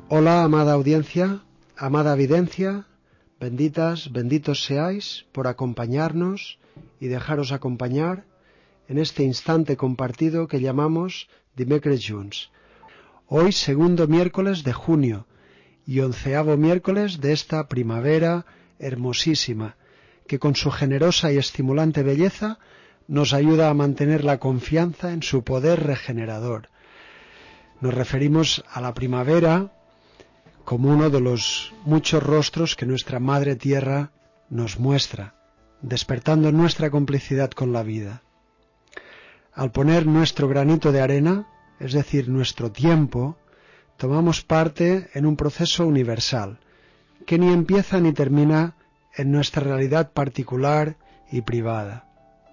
Hola, amada audiencia, amada videncia, benditas, benditos seáis por acompañarnos y dejaros acompañar en este instante compartido que llamamos Dimecres Junts. Hoy, segundo miércoles de junio y 11º miércoles de esta primavera hermosísima, que con su generosa y estimulante belleza nos ayuda a mantener la confianza en su poder regenerador. Nos referimos a la primavera como uno de los muchos rostros que nuestra Madre Tierra nos muestra, despertando nuestra complicidad con la vida. Al poner nuestro granito de arena, es decir, nuestro tiempo, tomamos parte en un proceso universal, que ni empieza ni termina en nuestra realidad particular y privada.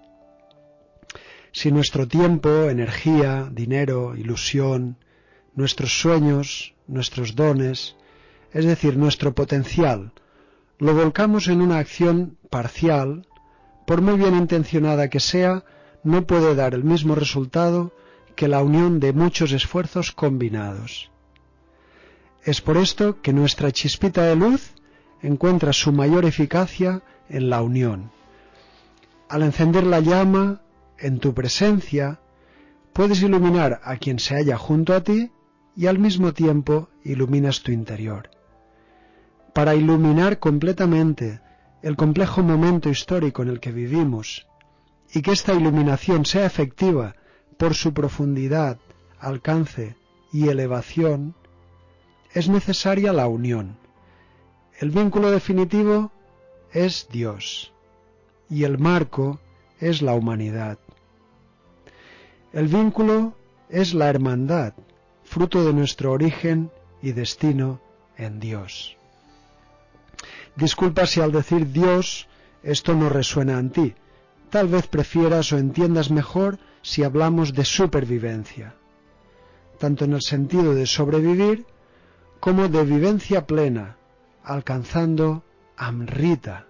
Si nuestro tiempo, energía, dinero, ilusión, nuestros sueños, nuestros dones, es decir, nuestro potencial, lo volcamos en una acción parcial, por muy bien intencionada que sea, no puede dar el mismo resultado que la unión de muchos esfuerzos combinados. Es por esto que nuestra chispita de luz encuentra su mayor eficacia en la unión. Al encender la llama, en tu presencia, puedes iluminar a quien se halla junto a ti y al mismo tiempo iluminas tu interior. Para iluminar completamente el complejo momento histórico en el que vivimos y que esta iluminación sea efectiva por su profundidad, alcance y elevación, es necesaria la unión. El vínculo definitivo es Dios y el marco es la humanidad. El vínculo es la hermandad, fruto de nuestro origen y destino en Dios. Disculpa si al decir Dios esto no resuena en ti. Tal vez prefieras o entiendas mejor si hablamos de supervivencia, tanto en el sentido de sobrevivir como de vivencia plena, alcanzando Amrita,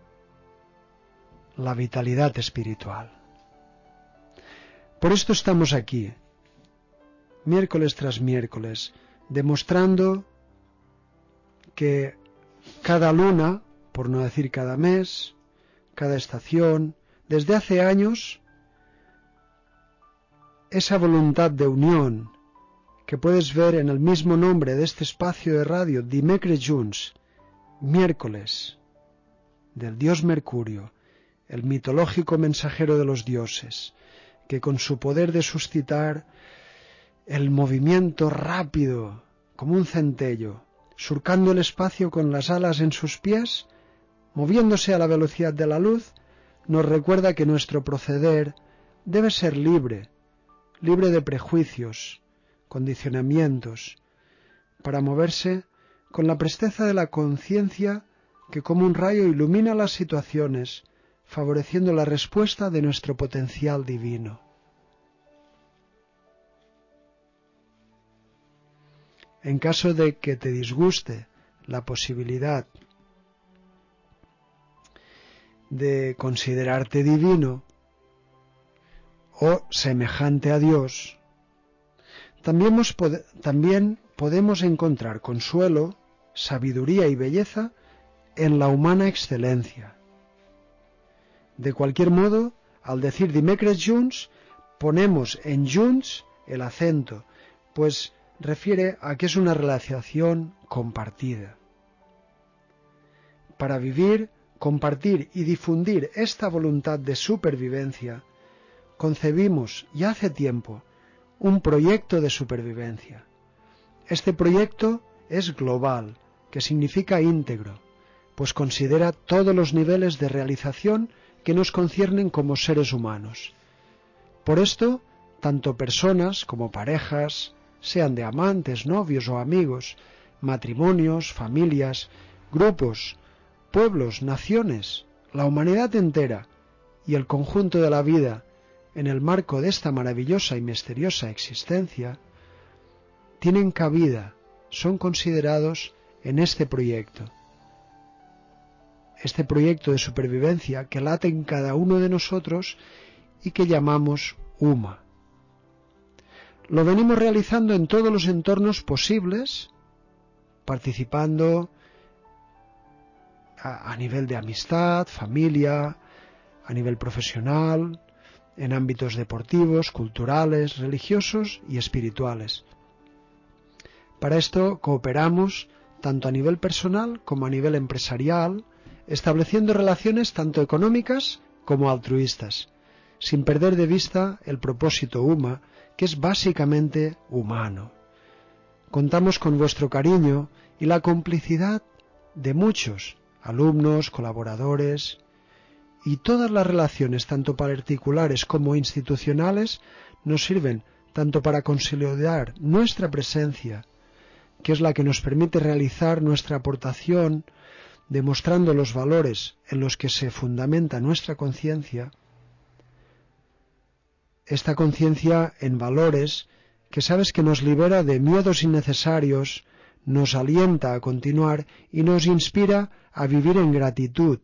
la vitalidad espiritual. Por esto estamos aquí, miércoles tras miércoles, demostrando que cada luna, por no decir cada mes, cada estación, desde hace años, esa voluntad de unión que puedes ver en el mismo nombre de este espacio de radio, Dimecres Junts, miércoles, del dios Mercurio, el mitológico mensajero de los dioses, que con su poder de suscitar el movimiento rápido, como un centello, surcando el espacio con las alas en sus pies, moviéndose a la velocidad de la luz, nos recuerda que nuestro proceder debe ser libre de prejuicios, condicionamientos, para moverse con la presteza de la conciencia que como un rayo ilumina las situaciones, favoreciendo la respuesta de nuestro potencial divino. En caso de que te disguste la posibilidad de considerarte divino o semejante a Dios, también podemos encontrar consuelo, sabiduría y belleza en la humana excelencia. De cualquier modo, al decir Dimecres Junts, ponemos en Junts el acento, pues refiere a que es una relación compartida. Para vivir, compartir y difundir esta voluntad de supervivencia, concebimos ya hace tiempo un proyecto de supervivencia. Este proyecto es global, que significa íntegro, pues considera todos los niveles de realización que nos conciernen como seres humanos. Por esto, tanto personas como parejas, sean de amantes, novios o amigos, matrimonios, familias, grupos, pueblos, naciones, la humanidad entera y el conjunto de la vida en el marco de esta maravillosa y misteriosa existencia, tienen cabida, son considerados en este proyecto de supervivencia que late en cada uno de nosotros y que llamamos Uma. Lo venimos realizando en todos los entornos posibles participando a nivel de amistad, familia, a nivel profesional, en ámbitos deportivos, culturales, religiosos y espirituales. Para esto cooperamos tanto a nivel personal como a nivel empresarial, estableciendo relaciones tanto económicas como altruistas, sin perder de vista el propósito UMA, que es básicamente humano. Contamos con vuestro cariño y la complicidad de muchos alumnos, colaboradores, y todas las relaciones, tanto particulares como institucionales, nos sirven tanto para consolidar nuestra presencia, que es la que nos permite realizar nuestra aportación, demostrando los valores en los que se fundamenta nuestra conciencia, esta conciencia en valores que sabes que nos libera de miedos innecesarios, nos alienta a continuar y nos inspira a vivir en gratitud.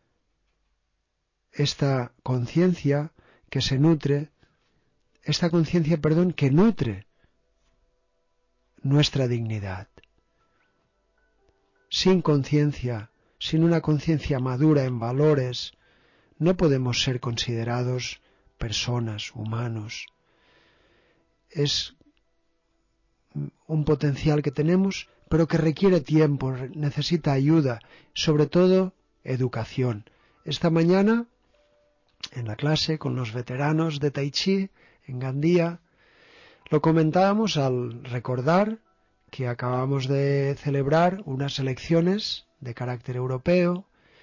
Esta conciencia que nutre nuestra dignidad. Sin conciencia, sin una conciencia madura en valores, no podemos ser considerados personas, humanos. Es un potencial que tenemos, pero que requiere tiempo, necesita ayuda, sobre todo educación. Esta mañana, en la clase con los veteranos de Tai Chi en Gandía, lo comentábamos al recordar que acabamos de celebrar unas elecciones de carácter europeo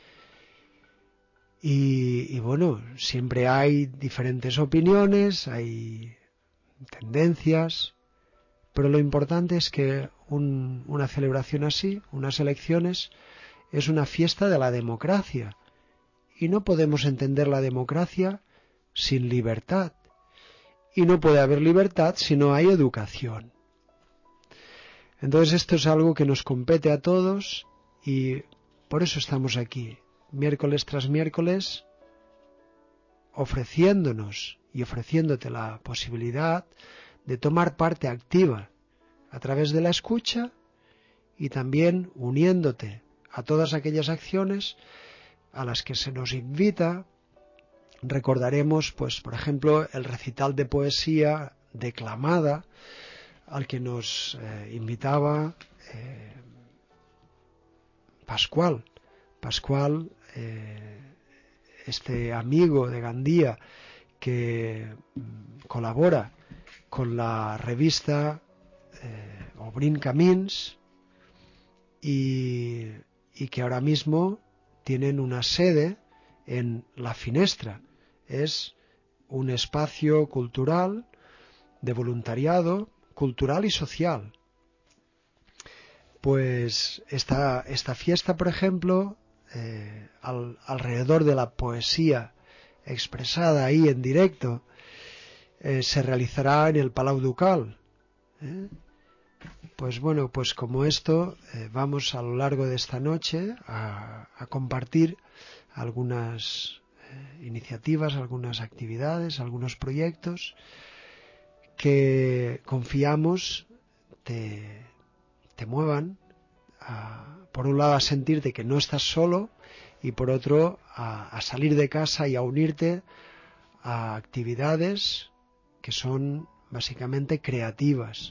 y bueno, siempre hay diferentes opiniones, hay tendencias, pero lo importante es que una celebración así, unas elecciones, es una fiesta de la democracia y no podemos entender la democracia sin libertad. Y no puede haber libertad si no hay educación. Entonces esto es algo que nos compete a todos y por eso estamos aquí, miércoles tras miércoles, ofreciéndonos y ofreciéndote la posibilidad de tomar parte activa a través de la escucha y también uniéndote a todas aquellas acciones a las que se nos invita. Recordaremos, pues, por ejemplo, el recital de poesía declamada al que nos invitaba Pascual, este amigo de Gandía que colabora con la revista Obrin Camins y que ahora mismo tienen una sede en La Finestra. Es un espacio cultural, de voluntariado, cultural y social. Pues esta fiesta, por ejemplo, alrededor de la poesía expresada ahí en directo, se realizará en el Palau Ducal. Pues bueno, pues como esto, vamos a lo largo de esta noche a compartir algunas iniciativas, algunas actividades, algunos proyectos que confiamos te muevan por un lado a sentirte que no estás solo y por otro a salir de casa y a unirte a actividades que son básicamente creativas.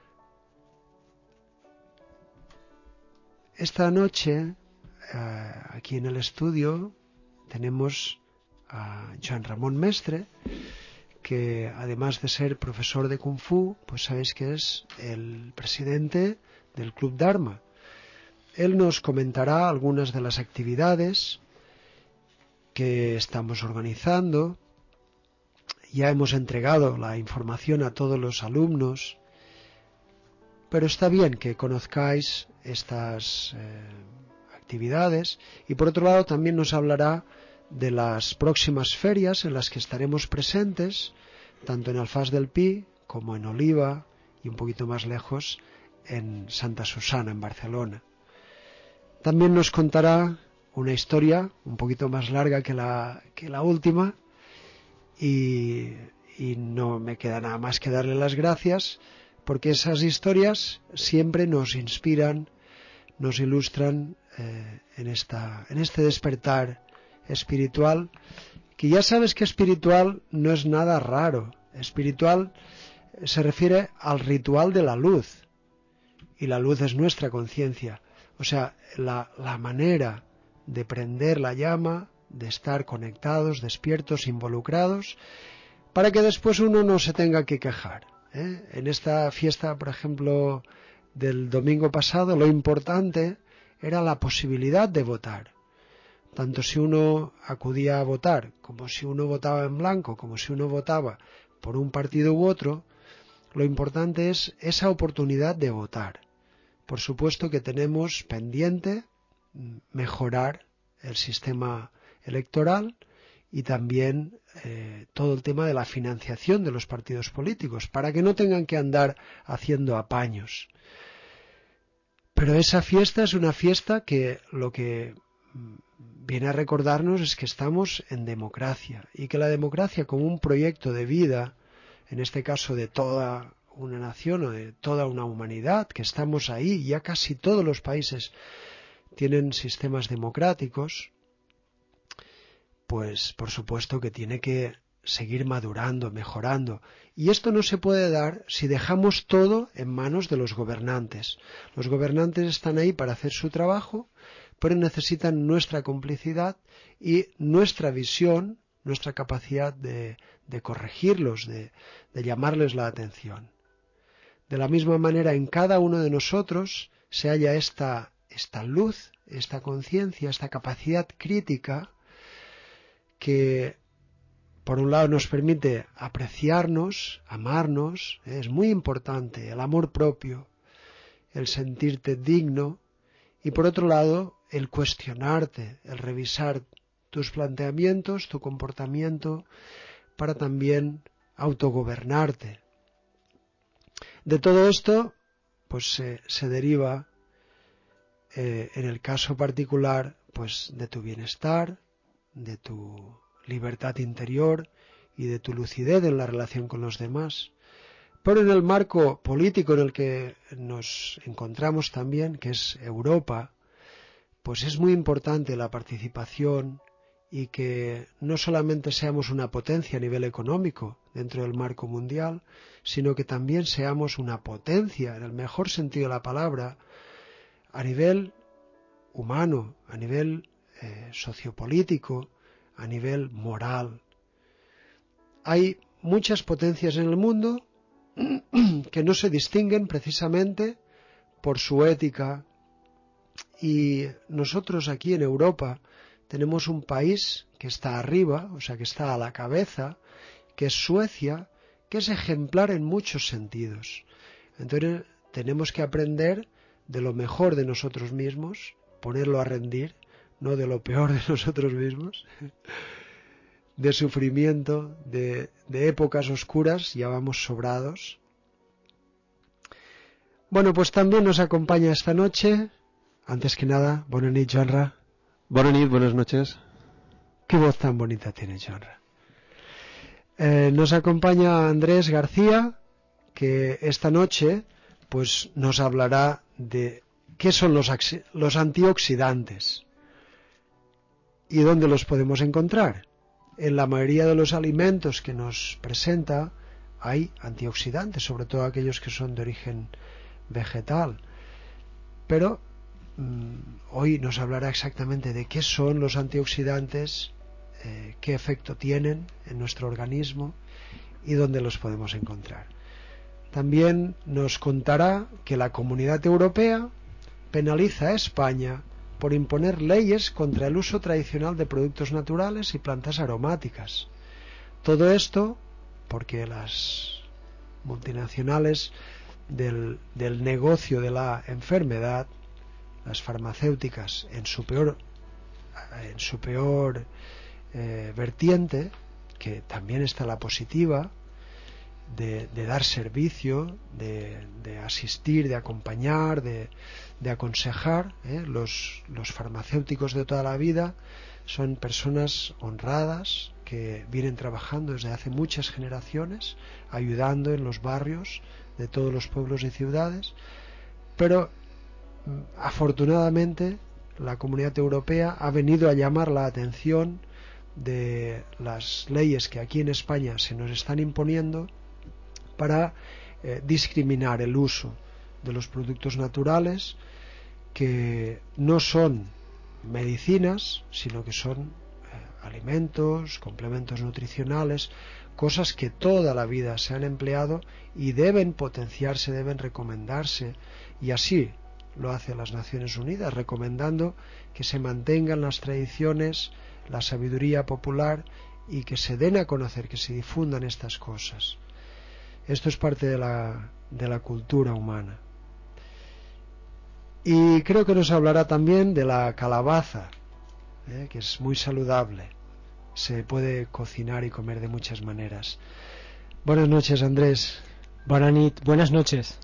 Esta noche aquí en el estudio tenemos a Joan Ramón Mestre, que además de ser profesor de Kung Fu, pues sabéis que es el presidente del Club Dharma. Él nos comentará algunas de las actividades que estamos organizando. Ya hemos entregado la información a todos los alumnos, pero está bien que conozcáis estas actividades y por otro lado también nos hablará de las próximas ferias en las que estaremos presentes, tanto en Alfàs del Pi como en Oliva y un poquito más lejos en Santa Susana, en Barcelona. También nos contará una historia un poquito más larga que la última y no me queda nada más que darle las gracias porque esas historias siempre nos inspiran nos ilustran en este despertar espiritual, que ya sabes que espiritual no es nada raro. Espiritual se refiere al ritual de la luz, y la luz es nuestra conciencia, o sea, la manera de prender la llama, de estar conectados, despiertos, involucrados, para que después uno no se tenga que quejar. En esta fiesta, por ejemplo, del domingo pasado, lo importante era la posibilidad de votar. Tanto si uno acudía a votar, como si uno votaba en blanco, como si uno votaba por un partido u otro, lo importante es esa oportunidad de votar. Por supuesto que tenemos pendiente mejorar el sistema electoral y también todo el tema de la financiación de los partidos políticos, para que no tengan que andar haciendo apaños. Pero esa fiesta es una fiesta que lo que viene a recordarnos es que estamos en democracia, y que la democracia, como un proyecto de vida, en este caso de toda una nación o de toda una humanidad, que estamos ahí, ya casi todos los países tienen sistemas democráticos, pues por supuesto que tiene que seguir madurando, mejorando. Y esto no se puede dar si dejamos todo en manos de los gobernantes. Los gobernantes están ahí para hacer su trabajo, pero necesitan nuestra complicidad y nuestra visión, nuestra capacidad de corregirlos, de llamarles la atención. De la misma manera, en cada uno de nosotros se halla esta luz, esta conciencia, esta capacidad crítica que, por un lado, nos permite apreciarnos, amarnos, es muy importante, el amor propio, el sentirte digno, y por otro lado, el cuestionarte, el revisar tus planteamientos, tu comportamiento, para también autogobernarte. De todo esto, pues se deriva, en el caso particular, pues de tu bienestar, de tu libertad interior y de tu lucidez en la relación con los demás. Pero en el marco político en el que nos encontramos también, que es Europa, pues es muy importante la participación y que no solamente seamos una potencia a nivel económico dentro del marco mundial, sino que también seamos una potencia, en el mejor sentido de la palabra, a nivel humano, a nivel sociopolítico, a nivel moral. Hay muchas potencias en el mundo que no se distinguen precisamente por su ética, y nosotros aquí en Europa tenemos un país que está arriba, o sea, que está a la cabeza, que es Suecia, que es ejemplar en muchos sentidos. Entonces tenemos que aprender de lo mejor de nosotros mismos, ponerlo a rendir, no de lo peor de nosotros mismos, de sufrimiento, de épocas oscuras, ya vamos sobrados. Bueno, pues también nos acompaña esta noche, antes que nada, bona nit, Joanra. Bona nit, buenas noches. Qué voz tan bonita tiene Joanra. Nos acompaña Andrés García, que esta noche pues nos hablará de qué son los antioxidantes y dónde los podemos encontrar. En la mayoría de los alimentos que nos presenta hay antioxidantes, sobre todo aquellos que son de origen vegetal, pero hoy nos hablará exactamente de qué son los antioxidantes, qué efecto tienen en nuestro organismo y dónde los podemos encontrar. También nos contará que la Comunidad Europea penaliza a España por imponer leyes contra el uso tradicional de productos naturales y plantas aromáticas. Todo esto porque las multinacionales del negocio de la enfermedad, las farmacéuticas en su peor vertiente, que también está la positiva, de dar servicio, de asistir, de acompañar, de aconsejar. Los farmacéuticos de toda la vida son personas honradas que vienen trabajando desde hace muchas generaciones, ayudando en los barrios de todos los pueblos y ciudades, pero afortunadamente la Comunidad Europea ha venido a llamar la atención de las leyes que aquí en España se nos están imponiendo para discriminar el uso de los productos naturales que no son medicinas, sino que son alimentos, complementos nutricionales, cosas que toda la vida se han empleado y deben potenciarse, deben recomendarse, y así lo hace las Naciones Unidas, recomendando que se mantengan las tradiciones, la sabiduría popular y que se den a conocer, que se difundan estas cosas. Esto es parte de la cultura humana. Y creo que nos hablará también de la calabaza, que es muy saludable. Se puede cocinar y comer de muchas maneras. Buenas noches, Andrés. Buenas noches.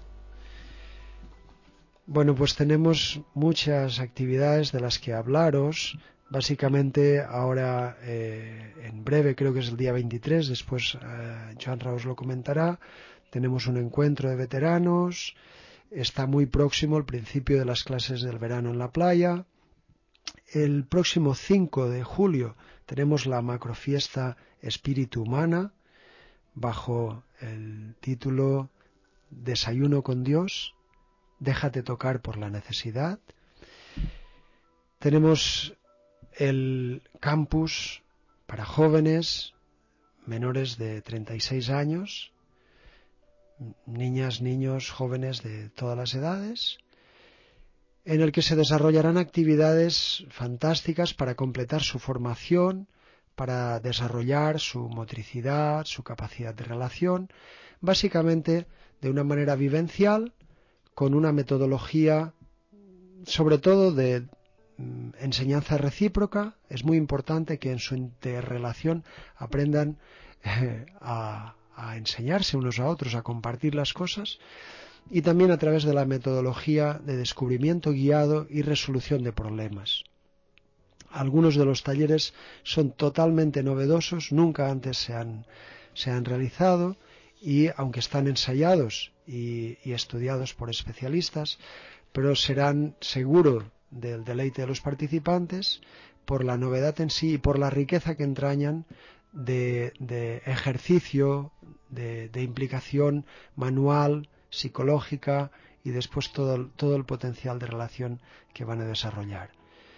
Bueno, pues tenemos muchas actividades de las que hablaros. Básicamente ahora, en breve, creo que es el día 23, después Joanra os lo comentará, tenemos un encuentro de veteranos. Está muy próximo el principio de las clases del verano en la playa. El próximo 5 de julio tenemos la macrofiesta Espíritu Humana, bajo el título Desayuno con Dios, déjate tocar por la necesidad. Tenemos el campus para jóvenes menores de 36 años, niñas, niños, jóvenes de todas las edades, en el que se desarrollarán actividades fantásticas para completar su formación, para desarrollar su motricidad, su capacidad de relación, básicamente de una manera vivencial, con una metodología sobre todo de enseñanza recíproca. Es muy importante que en su interrelación aprendan a enseñarse unos a otros, a compartir las cosas, y también a través de la metodología de descubrimiento guiado y resolución de problemas. Algunos de los talleres son totalmente novedosos, nunca antes se han realizado, y aunque están ensayados y estudiados por especialistas, pero serán seguro del deleite de los participantes por la novedad en sí y por la riqueza que entrañan de ejercicio, de implicación manual, psicológica, y después todo el potencial de relación que van a desarrollar.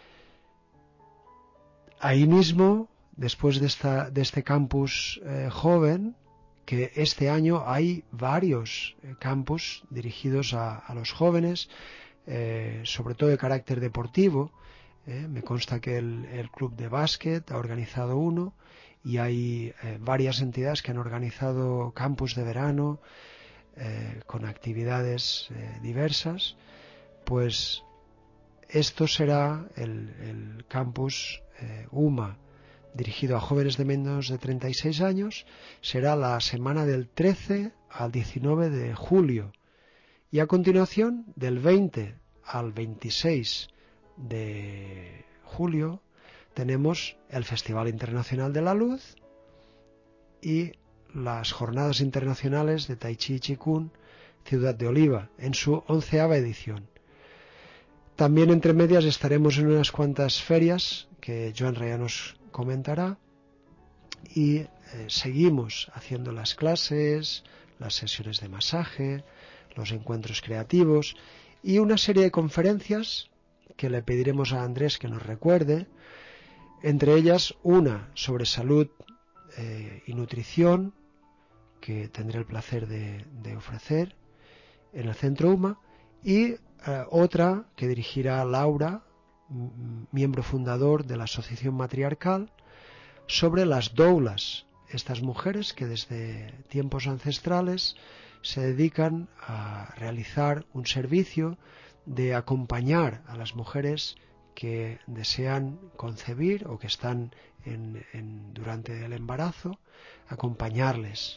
Ahí mismo, después de este campus joven, que este año hay varios campus dirigidos a los jóvenes, sobre todo de carácter deportivo. Me consta que el club de básquet ha organizado uno, y hay varias entidades que han organizado campus de verano con actividades diversas. Pues esto será el campus UMA, dirigido a jóvenes de menos de 36 años. Será la semana del 13 al 19 de julio. Y a continuación, del 20 al 26 de julio, tenemos el Festival Internacional de la Luz y las Jornadas Internacionales de Tai Chi y Qigong Ciudad de Oliva, en su 11ª edición. También entre medias estaremos en unas cuantas ferias que Joanra ya nos comentará, y seguimos haciendo las clases, las sesiones de masaje, los encuentros creativos y una serie de conferencias que le pediremos a Andrés que nos recuerde, entre ellas una sobre salud y nutrición, que tendré el placer de ofrecer en el Centro UMA, y otra que dirigirá Laura, miembro fundador de la Asociación Matriarcal, sobre las doulas, estas mujeres que desde tiempos ancestrales se dedican a realizar un servicio de acompañar a las mujeres que desean concebir o que están durante el embarazo, acompañarles.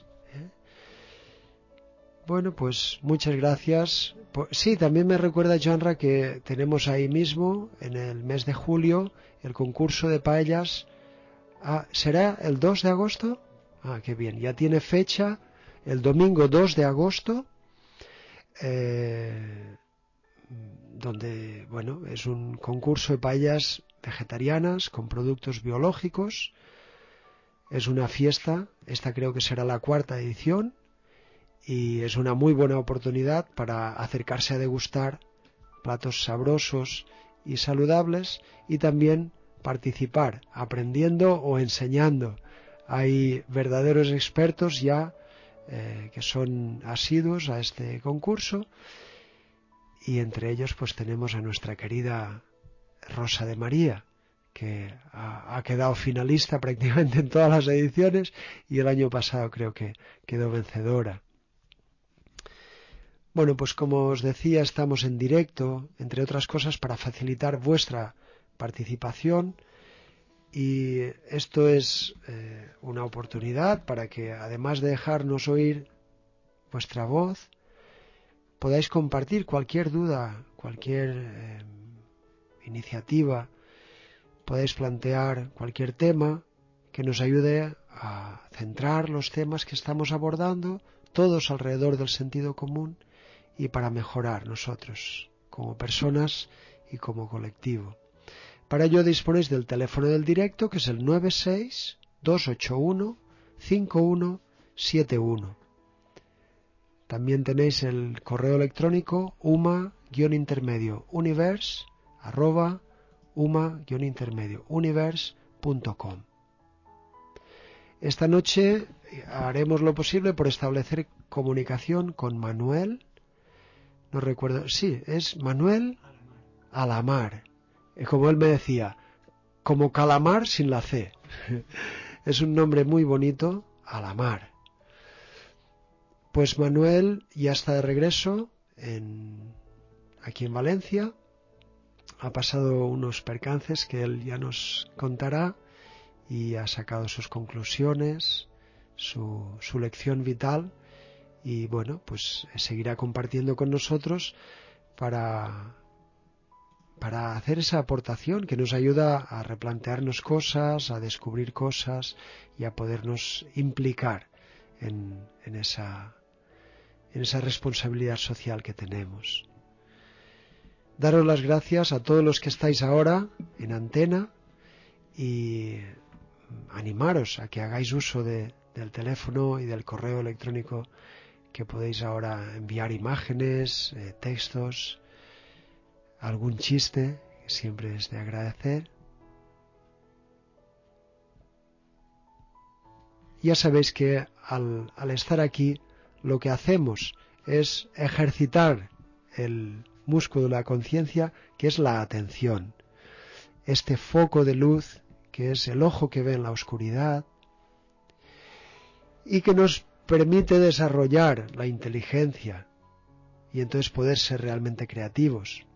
Bueno, pues muchas gracias. Sí, también me recuerda, Joanra, que tenemos ahí mismo, en el mes de julio, el concurso de paellas. ¿Será el 2 de agosto? Qué bien, ya tiene fecha, el domingo 2 de agosto. donde, bueno, es un concurso de paellas vegetarianas con productos biológicos. Es una fiesta, esta creo que será la 4ª edición, y es una muy buena oportunidad para acercarse a degustar platos sabrosos y saludables, y también participar aprendiendo o enseñando. Hay verdaderos expertos ya que son asiduos a este concurso, y entre ellos pues tenemos a nuestra querida Rosa de María, que ha quedado finalista prácticamente en todas las ediciones, y el año pasado creo que quedó vencedora. Bueno, pues como os decía, estamos en directo, entre otras cosas, para facilitar vuestra participación, y esto es una oportunidad para que, además de dejarnos oír vuestra voz, podáis compartir cualquier duda, cualquier iniciativa, podáis plantear cualquier tema que nos ayude a centrar los temas que estamos abordando, todos alrededor del sentido común, y para mejorar nosotros como personas y como colectivo. Para ello disponéis del teléfono del directo, que es el 96-281-5171. También tenéis el correo electrónico uma-universe@uma-universe.com. Esta noche haremos lo posible por establecer comunicación con Manuel. No recuerdo, sí, es Manuel Alamar. Como él me decía, como calamar sin la C. Es un nombre muy bonito, Alamar. Pues Manuel ya está de regreso aquí en Valencia. Ha pasado unos percances que él ya nos contará, y ha sacado sus conclusiones, su lección vital, y bueno, pues seguirá compartiendo con nosotros para hacer esa aportación que nos ayuda a replantearnos cosas, a descubrir cosas y a podernos implicar en esa responsabilidad social que tenemos. Daros las gracias a todos los que estáis ahora en antena, y animaros a que hagáis uso del teléfono y del correo electrónico, que podéis ahora enviar imágenes, textos, algún chiste, que siempre es de agradecer. Ya sabéis que al estar aquí, lo que hacemos es ejercitar el músculo de la conciencia, que es la atención, este foco de luz que es el ojo que ve en la oscuridad, y que nos permite desarrollar la inteligencia y entonces poder ser realmente creativos.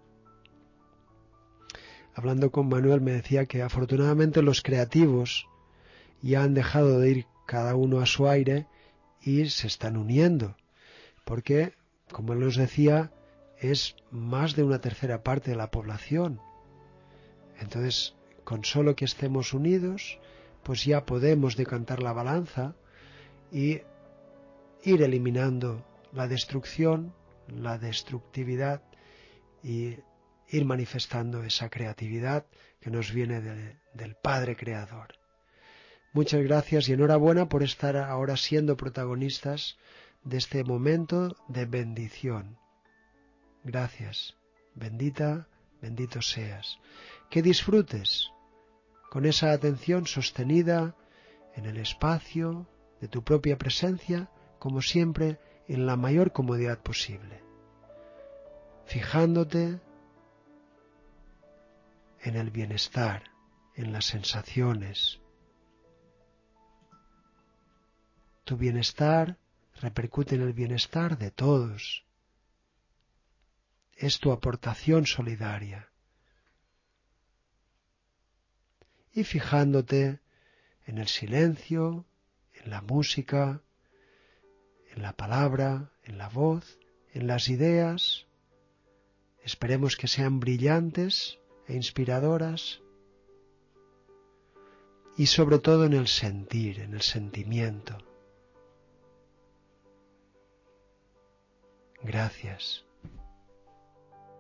Hablando con Manuel me decía que afortunadamente los creativos ya han dejado de ir cada uno a su aire y se están uniendo, porque, como él nos decía, es más de una tercera parte de la población. Entonces, con solo que estemos unidos, pues ya podemos decantar la balanza y ir eliminando la destrucción, la destructividad, y ir manifestando esa creatividad que nos viene del Padre Creador. Muchas gracias y enhorabuena por estar ahora siendo protagonistas de este momento de bendición. Gracias. Bendito seas. Que disfrutes con esa atención sostenida en el espacio de tu propia presencia, como siempre, en la mayor comodidad posible, fijándote en el bienestar, en las sensaciones. Tu bienestar repercute en el bienestar de todos. Es tu aportación solidaria. Y fijándote en el silencio, en la música, en la palabra, en la voz, en las ideas, esperemos que sean brillantes e inspiradoras, y sobre todo en el sentir, en el sentimiento. Gracias.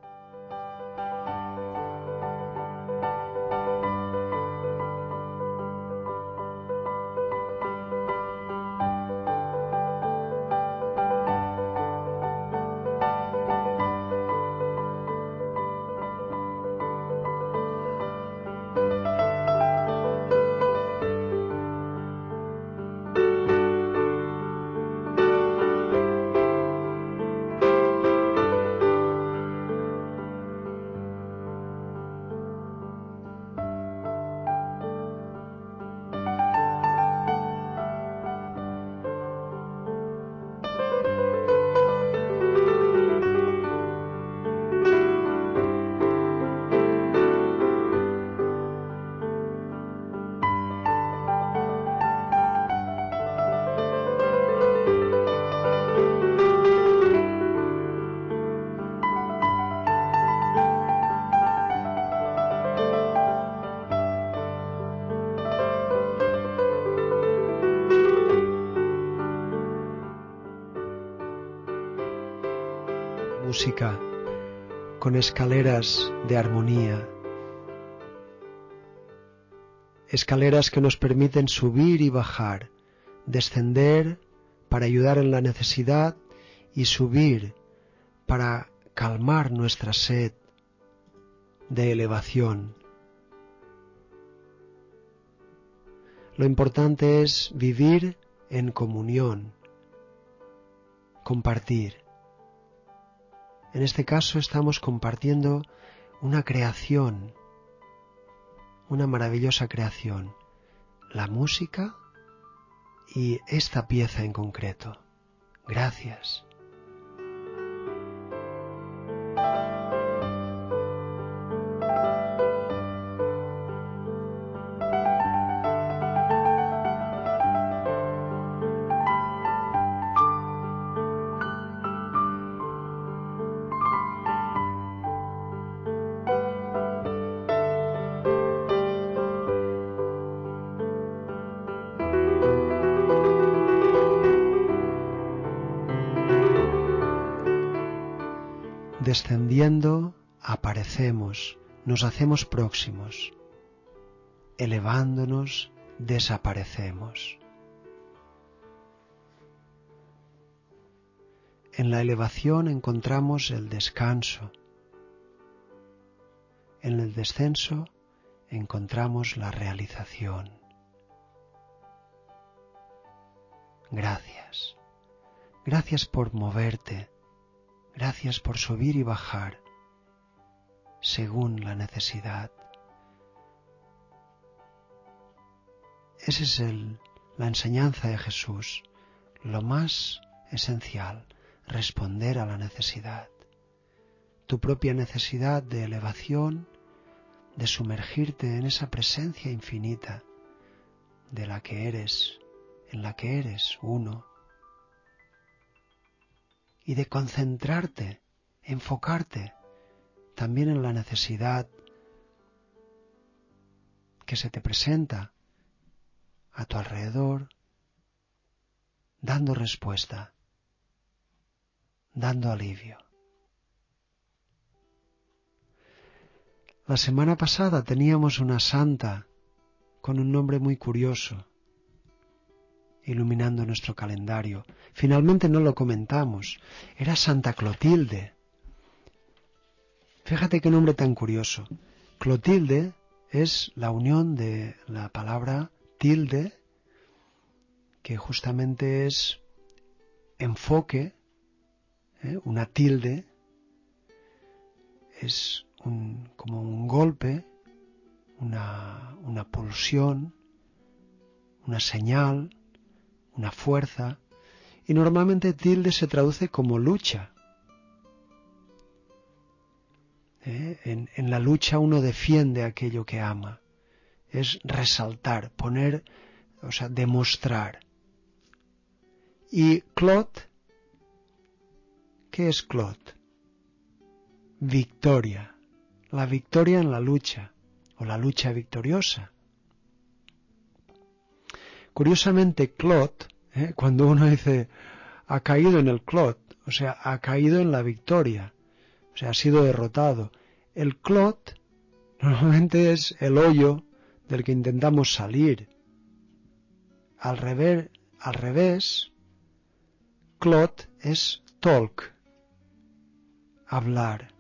música con escaleras de armonía, escaleras que nos permiten subir y bajar, descender para ayudar en la necesidad y subir para calmar nuestra sed de elevación. Lo importante es vivir en comunión, compartir. En este caso estamos compartiendo una creación, una maravillosa creación, la música y esta pieza en concreto. Gracias. Descendiendo, aparecemos, nos hacemos próximos. Elevándonos, desaparecemos. En la elevación encontramos el descanso. En el descenso encontramos la realización. Gracias. Gracias por moverte. Gracias por subir y bajar según la necesidad. Esa es la enseñanza de Jesús, lo más esencial, responder a la necesidad. Tu propia necesidad de elevación, de sumergirte en esa presencia infinita de la que eres, en la que eres uno. Y de concentrarte, enfocarte también en la necesidad que se te presenta a tu alrededor, dando respuesta, dando alivio. La semana pasada teníamos una santa con un nombre muy curioso, iluminando nuestro calendario. Finalmente no lo comentamos. Era Santa Clotilde. Fíjate qué nombre tan curioso. Clotilde es la unión de la palabra tilde, que justamente es enfoque, una tilde, es como un golpe, una pulsión, una señal, una fuerza, y normalmente tilde se traduce como lucha. En la lucha uno defiende aquello que ama, es resaltar, poner, demostrar. Y clot, ¿qué es clot? Victoria, la victoria en la lucha, o la lucha victoriosa. Curiosamente, clot, cuando uno dice ha caído en el clot, ha caído en la victoria, ha sido derrotado. El clot normalmente es el hoyo del que intentamos salir. Al revés, clot es talk, hablar.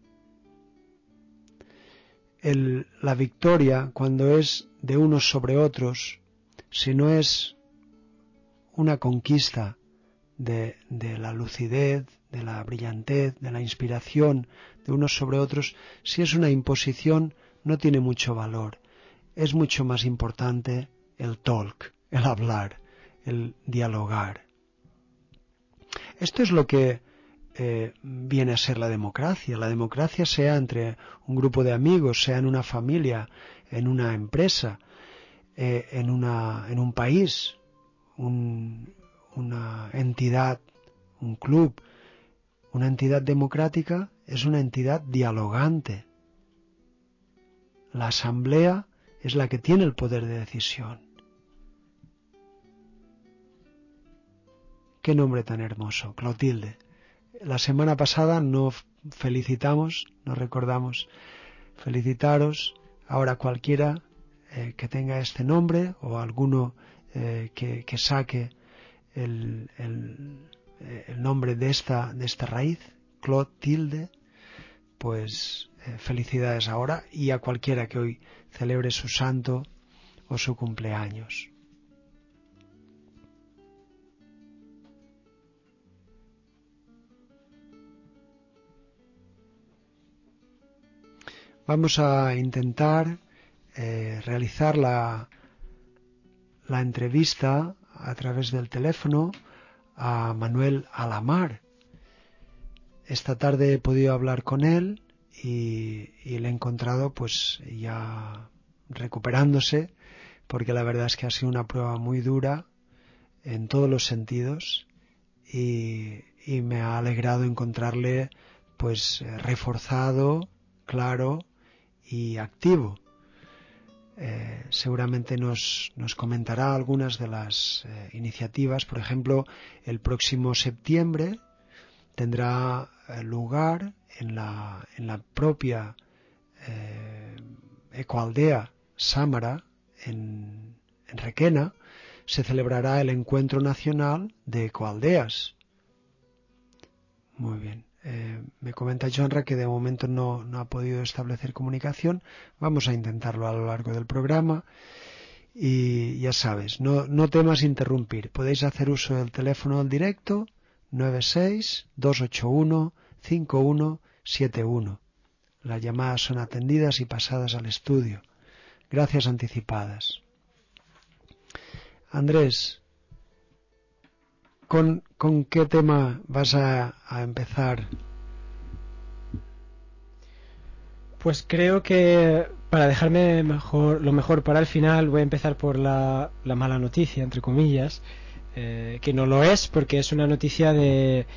La victoria, cuando es de unos sobre otros, si no es una conquista de la lucidez, de la brillantez, de la inspiración de unos sobre otros, si es una imposición, no tiene mucho valor. Es mucho más importante el talk, el hablar, el dialogar. Esto es lo que viene a ser la democracia. La democracia, sea entre un grupo de amigos, sea en una familia, en una empresa, en un país, una entidad, un club, una entidad democrática es una entidad dialogante. La asamblea es la que tiene el poder de decisión. Qué nombre tan hermoso, Clotilde. La semana pasada no felicitamos, no recordamos felicitaros. Ahora cualquiera que tenga este nombre o alguno que saque el nombre de esta raíz, Clotilde, pues felicidades ahora, y a cualquiera que hoy celebre su santo o su cumpleaños. Vamos a intentar realizar la entrevista a través del teléfono a Manuel Alamar. Esta tarde he podido hablar con él y le he encontrado pues ya recuperándose, porque la verdad es que ha sido una prueba muy dura en todos los sentidos, y me ha alegrado encontrarle pues reforzado, claro y activo. Seguramente nos comentará algunas de las iniciativas. Por ejemplo, el próximo septiembre tendrá lugar en la propia ecoaldea Sámara, en Requena, se celebrará el Encuentro Nacional de Ecoaldeas. Muy bien. Me comenta Johnra que de momento no ha podido establecer comunicación. Vamos a intentarlo a lo largo del programa. Y ya sabes, no temas interrumpir. Podéis hacer uso del teléfono al directo 96-281-5171. Las llamadas son atendidas y pasadas al estudio. Gracias anticipadas. Andrés, ¿con qué tema vas a empezar? Pues creo que para dejarme lo mejor para el final voy a empezar por la mala noticia, entre comillas, que no lo es, porque es una noticia de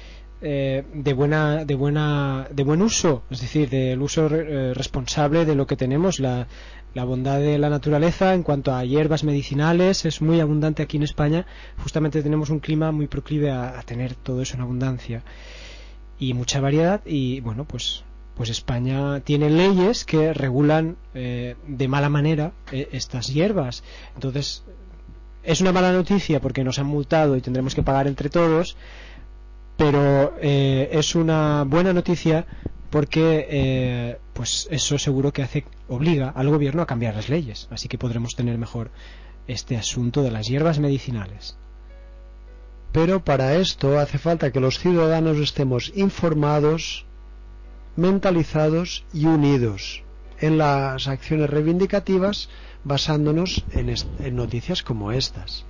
buen uso, es decir, del uso responsable de lo que tenemos. La bondad de la naturaleza en cuanto a hierbas medicinales es muy abundante aquí en España. Justamente tenemos un clima muy proclive a tener todo eso en abundancia y mucha variedad, y bueno, pues España tiene leyes que regulan de mala manera estas hierbas. Entonces es una mala noticia porque nos han multado y tendremos que pagar entre todos, pero es una buena noticia porque pues eso seguro que obliga al gobierno a cambiar las leyes, así que podremos tener mejor este asunto de las hierbas medicinales. Pero para esto hace falta que los ciudadanos estemos informados, mentalizados y unidos en las acciones reivindicativas, basándonos en noticias como estas.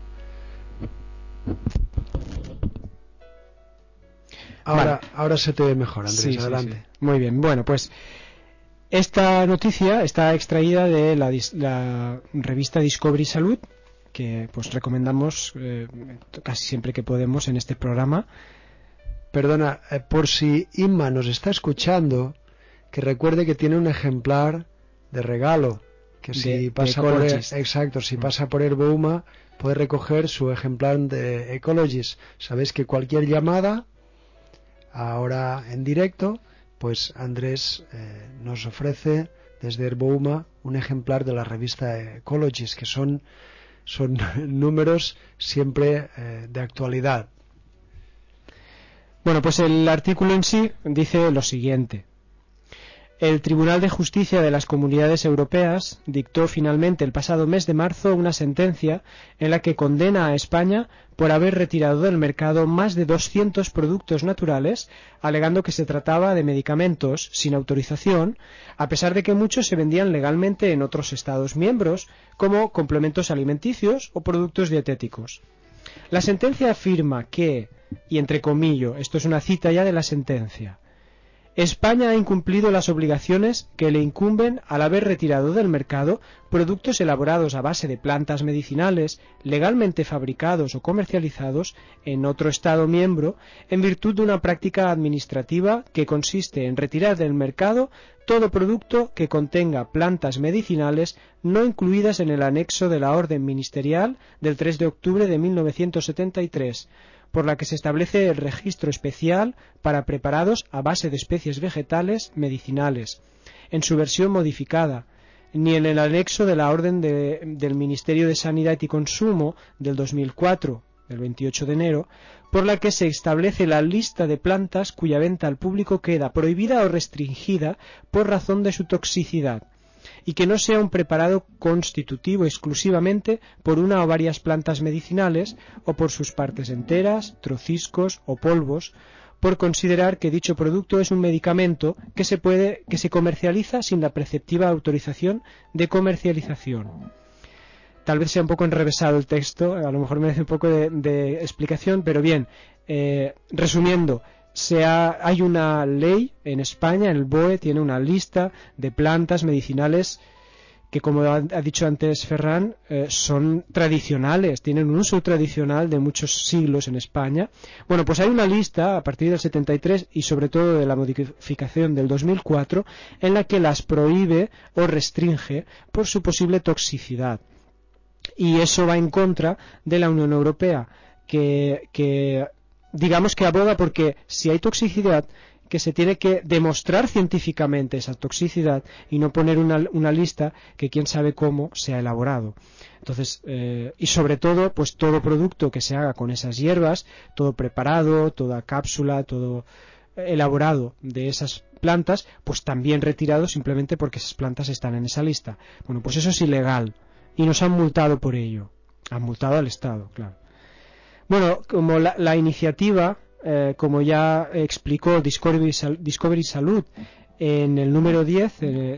Ahora se te ve mejor, Andrés, sí, adelante. Sí. Muy bien, bueno, pues esta noticia está extraída de la revista Discovery Salud, que pues recomendamos casi siempre que podemos en este programa. Perdona, por si Inma nos está escuchando, que recuerde que tiene un ejemplar de regalo, que si pasa por Herbouma puede recoger su ejemplar de Ecologist. Sabéis que cualquier llamada ahora en directo, pues Andrés nos ofrece desde Herbouma un ejemplar de la revista Ecologist, que son números siempre de actualidad. Bueno, pues el artículo en sí dice lo siguiente. El Tribunal de Justicia de las Comunidades Europeas dictó finalmente el pasado mes de marzo una sentencia en la que condena a España por haber retirado del mercado más de 200 productos naturales, alegando que se trataba de medicamentos sin autorización, a pesar de que muchos se vendían legalmente en otros Estados miembros, como complementos alimenticios o productos dietéticos. La sentencia afirma que, y entre comillas, esto es una cita ya de la sentencia, España ha incumplido las obligaciones que le incumben al haber retirado del mercado productos elaborados a base de plantas medicinales legalmente fabricados o comercializados en otro Estado miembro en virtud de una práctica administrativa que consiste en retirar del mercado todo producto que contenga plantas medicinales no incluidas en el anexo de la Orden Ministerial del 3 de octubre de 1973, por la que se establece el registro especial para preparados a base de especies vegetales medicinales, en su versión modificada, ni en el anexo de la orden del Ministerio de Sanidad y Consumo del 2004, del 28 de enero, por la que se establece la lista de plantas cuya venta al público queda prohibida o restringida por razón de su toxicidad, y que no sea un preparado constitutivo exclusivamente por una o varias plantas medicinales o por sus partes enteras, trociscos o polvos, por considerar que dicho producto es un medicamento que se comercializa sin la preceptiva autorización de comercialización. Tal vez sea un poco enrevesado el texto, a lo mejor merece un poco de explicación, pero bien, resumiendo, hay una ley en España, el BOE tiene una lista de plantas medicinales que, como ha dicho antes Ferran, son tradicionales, tienen un uso tradicional de muchos siglos en España. Bueno, pues hay una lista a partir del 73 y sobre todo de la modificación del 2004 en la que las prohíbe o restringe por su posible toxicidad. Y eso va en contra de la Unión Europea, que digamos que aboga porque si hay toxicidad, que se tiene que demostrar científicamente esa toxicidad y no poner una lista que quién sabe cómo se ha elaborado. Entonces, y sobre todo, pues todo producto que se haga con esas hierbas, todo preparado, toda cápsula, todo elaborado de esas plantas, pues también retirado simplemente porque esas plantas están en esa lista. Bueno, pues eso es ilegal y nos han multado por ello. Han multado al Estado, claro. Bueno, como la iniciativa, como ya explicó Discovery Salud en el número 10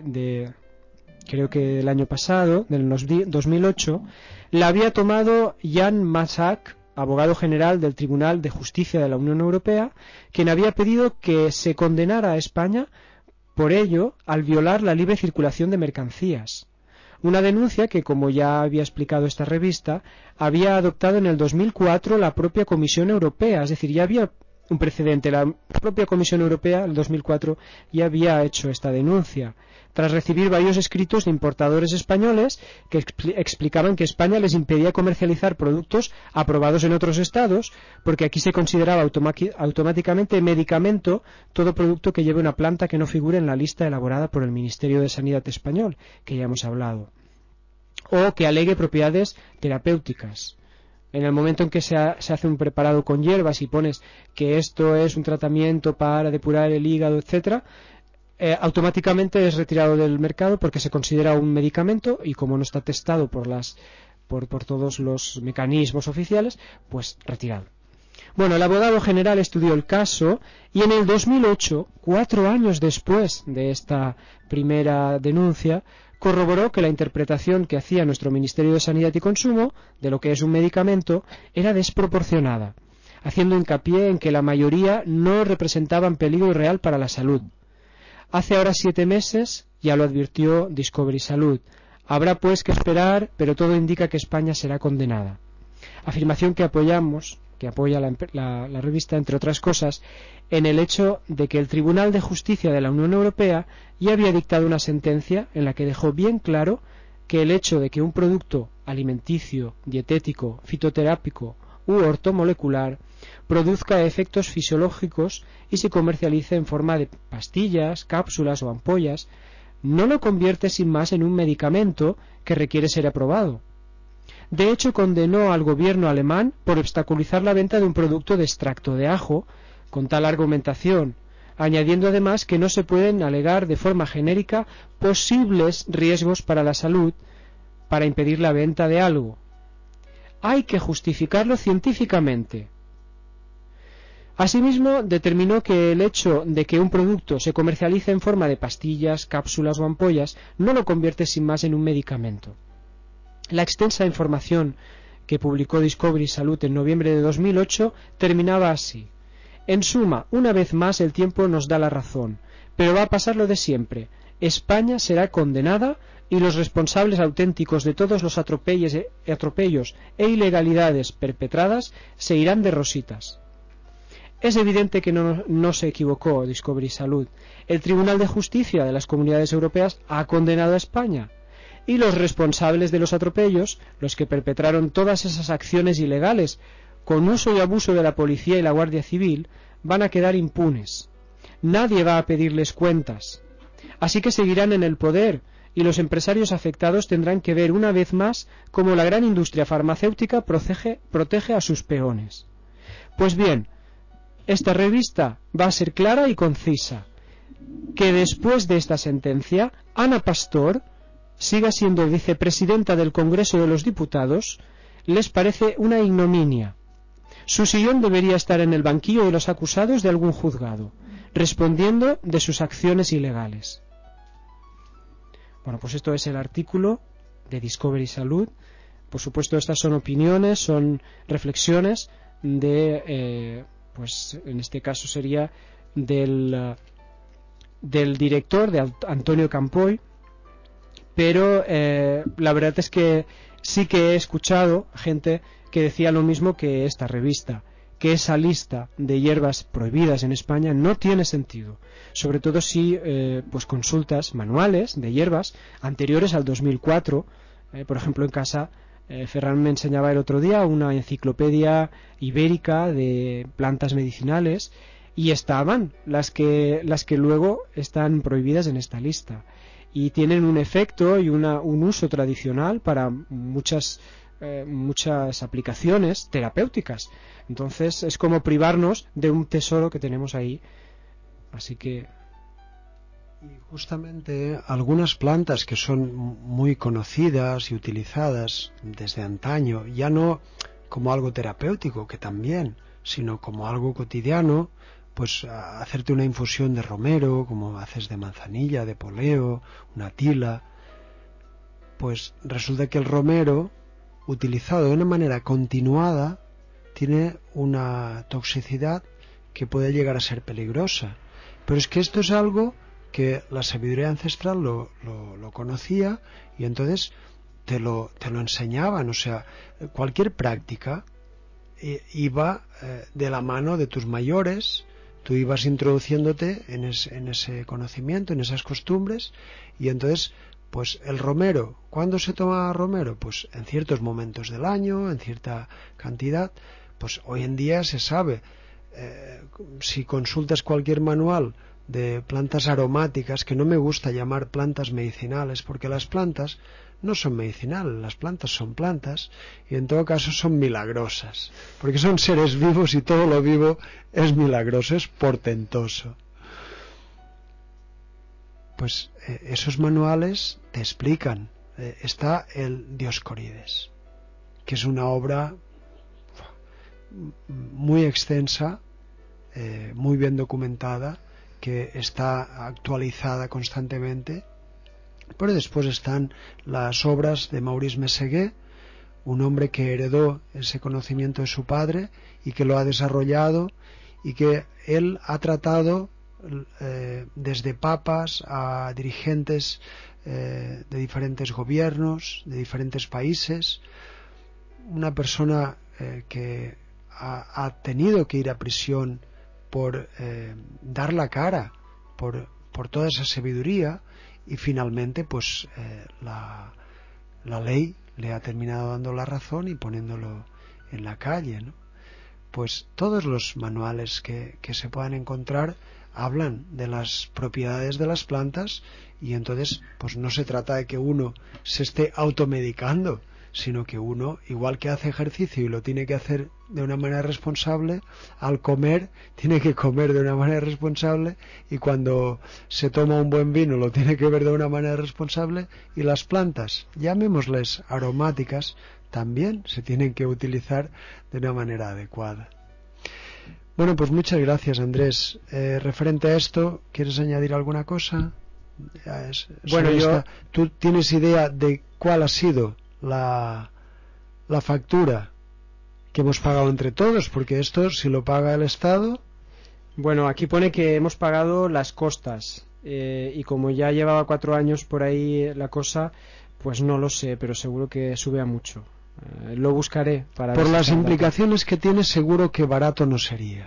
creo que del año pasado, del 2008, la había tomado Jan Masak, abogado general del Tribunal de Justicia de la Unión Europea, quien había pedido que se condenara a España por ello al violar la libre circulación de mercancías. Una denuncia que, como ya había explicado esta revista, había adoptado en el 2004 la propia Comisión Europea, es decir, ya había un precedente. La propia Comisión Europea, en el 2004, ya había hecho esta denuncia, tras recibir varios escritos de importadores españoles que explicaban que España les impedía comercializar productos aprobados en otros estados, porque aquí se consideraba automáticamente medicamento todo producto que lleve una planta que no figure en la lista elaborada por el Ministerio de Sanidad español, que ya hemos hablado, o que alegue propiedades terapéuticas. En el momento en que se hace un preparado con hierbas y pones que esto es un tratamiento para depurar el hígado, etcétera, automáticamente es retirado del mercado porque se considera un medicamento y como no está testado por todos los mecanismos oficiales, pues retirado. Bueno, el abogado general estudió el caso y en el 2008, 4 años después de esta primera denuncia, corroboró que la interpretación que hacía nuestro Ministerio de Sanidad y Consumo de lo que es un medicamento era desproporcionada, haciendo hincapié en que la mayoría no representaban peligro real para la salud. Hace ahora 7 meses ya lo advirtió Discovery Salud. Habrá pues que esperar, pero todo indica que España será condenada. Afirmación que apoya la revista, entre otras cosas, en el hecho de que el Tribunal de Justicia de la Unión Europea ya había dictado una sentencia en la que dejó bien claro que el hecho de que un producto alimenticio, dietético, fitoterápico u ortomolecular produzca efectos fisiológicos y se comercialice en forma de pastillas, cápsulas o ampollas, no lo convierte sin más en un medicamento que requiere ser aprobado. De hecho, condenó al gobierno alemán por obstaculizar la venta de un producto de extracto de ajo con tal argumentación, añadiendo además que no se pueden alegar de forma genérica posibles riesgos para la salud para impedir la venta de algo. Hay que justificarlo científicamente. Asimismo, determinó que el hecho de que un producto se comercialice en forma de pastillas, cápsulas o ampollas no lo convierte sin más en un medicamento. La extensa información que publicó Discovery Salud en noviembre de 2008 terminaba así. En suma, una vez más el tiempo nos da la razón, pero va a pasar lo de siempre. España será condenada y los responsables auténticos de todos los atropellos e ilegalidades perpetradas se irán de rositas. Es evidente que no se equivocó Discovery Salud. El Tribunal de Justicia de las Comunidades Europeas ha condenado a España y los responsables de los atropellos, los que perpetraron todas esas acciones ilegales, con uso y abuso de la policía y la Guardia Civil, van a quedar impunes. Nadie va a pedirles cuentas. Así que seguirán en el poder y los empresarios afectados tendrán que ver una vez más cómo la gran industria farmacéutica protege a sus peones. Pues bien, esta revista va a ser clara y concisa, que después de esta sentencia, Ana Pastor siga siendo vicepresidenta del Congreso de los Diputados, les parece una ignominia. Su sillón debería estar en el banquillo de los acusados de algún juzgado, respondiendo de sus acciones ilegales. Bueno, pues esto es el artículo de Discovery Salud. Por supuesto, estas son opiniones, son reflexiones de, pues en este caso sería del director, de Antonio Campoy, pero la verdad es que sí que he escuchado gente que decía lo mismo que esta revista, que esa lista de hierbas prohibidas en España no tiene sentido, sobre todo si pues consultas manuales de hierbas anteriores al 2004. Por ejemplo, en casa Ferran me enseñaba el otro día una enciclopedia ibérica de plantas medicinales y estaban las que luego están prohibidas en esta lista y tienen un efecto y un uso tradicional para muchas aplicaciones terapéuticas. Entonces es como privarnos de un tesoro que tenemos ahí. Así que... Y justamente algunas plantas que son muy conocidas y utilizadas desde antaño, ya no como algo terapéutico, que también, sino como algo cotidiano, pues hacerte una infusión de romero, como haces de manzanilla, de poleo, una tila, pues resulta que el romero, utilizado de una manera continuada, tiene una toxicidad que puede llegar a ser peligrosa. Pero es que esto es algo que la sabiduría ancestral lo conocía y entonces te lo enseñaban. O sea, cualquier práctica iba de la mano de tus mayores, tú ibas introduciéndote en ese conocimiento, en esas costumbres, y entonces pues el romero, ¿cuándo se toma romero? Pues en ciertos momentos del año, en cierta cantidad. Pues hoy en día se sabe, si consultas cualquier manual de plantas aromáticas, que no me gusta llamar plantas medicinales, porque las plantas no son medicinales, las plantas son plantas y en todo caso son milagrosas, porque son seres vivos y todo lo vivo es milagroso, es portentoso. Pues esos manuales te explican. Está el Dioscorides, que es una obra muy extensa, muy bien documentada, que está actualizada constantemente. Pero después están las obras de Maurice Meseguer, un hombre que heredó ese conocimiento de su padre y que lo ha desarrollado, y que él ha tratado desde papas a dirigentes de diferentes gobiernos, de diferentes países. Una persona que ha tenido que ir a prisión por dar la cara por toda esa sabiduría, y finalmente pues la ley le ha terminado dando la razón y poniéndolo en la calle, ¿no? Pues todos los manuales que se puedan encontrar hablan de las propiedades de las plantas, y entonces pues no se trata de que uno se esté automedicando, sino que uno, igual que hace ejercicio y lo tiene que hacer de una manera responsable, al comer tiene que comer de una manera responsable, y cuando se toma un buen vino lo tiene que ver de una manera responsable, y las plantas, llamémosles aromáticas, también se tienen que utilizar de una manera adecuada. Bueno, pues muchas gracias, Andrés. Referente a esto, ¿quieres añadir alguna cosa? Bueno, ¿tú tienes idea de cuál ha sido la factura que hemos pagado entre todos? Porque esto, si lo paga el Estado... Bueno, aquí pone que hemos pagado las costas, y como ya llevaba 4 años por ahí la cosa, pues no lo sé, pero seguro que sube a mucho. Lo buscaré para por ver las si implicaciones que tiene, seguro que barato no sería.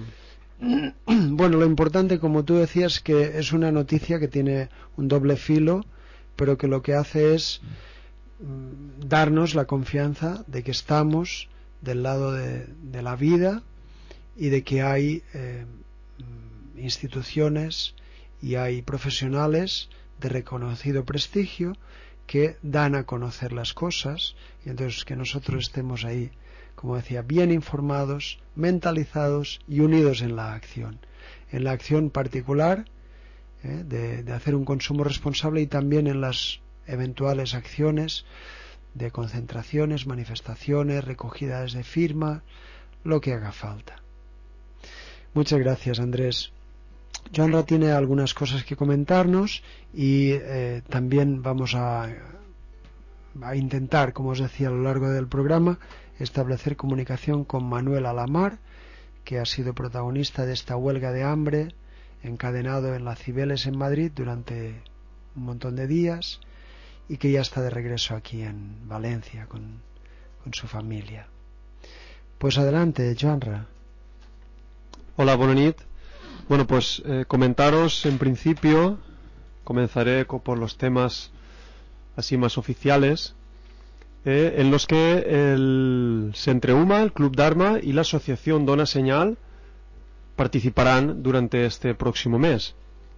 Bueno, lo importante, como tú decías, que es una noticia que tiene un doble filo, pero que lo que hace es darnos la confianza de que estamos del lado de la vida y de que hay instituciones y hay profesionales de reconocido prestigio que dan a conocer las cosas, y entonces que nosotros estemos ahí, como decía, bien informados, mentalizados y unidos en la acción particular, de hacer un consumo responsable, y también en las eventuales acciones de concentraciones, manifestaciones, recogidas de firma, lo que haga falta. Muchas gracias, Andrés. Joanra tiene algunas cosas que comentarnos y también vamos a intentar, como os decía a lo largo del programa, establecer comunicación con Manuel Alamar, que ha sido protagonista de esta huelga de hambre encadenado en la Cibeles en Madrid durante un montón de días y que ya está de regreso aquí en Valencia con su familia. Pues adelante, Joanra. Hola, bona nit. Bueno, pues comentaros en principio, comenzaré por los temas así más oficiales, en los que Centre Uma, el Club Dharma y la Asociación Dona Señal participarán durante este próximo mes.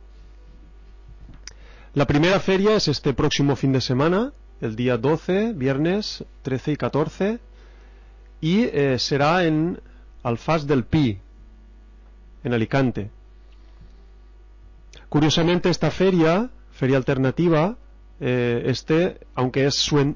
La primera feria es este próximo fin de semana, el día 12, viernes 13 y 14, y será en Alfàs del Pi, en Alicante. Curiosamente, esta feria alternativa, aunque es su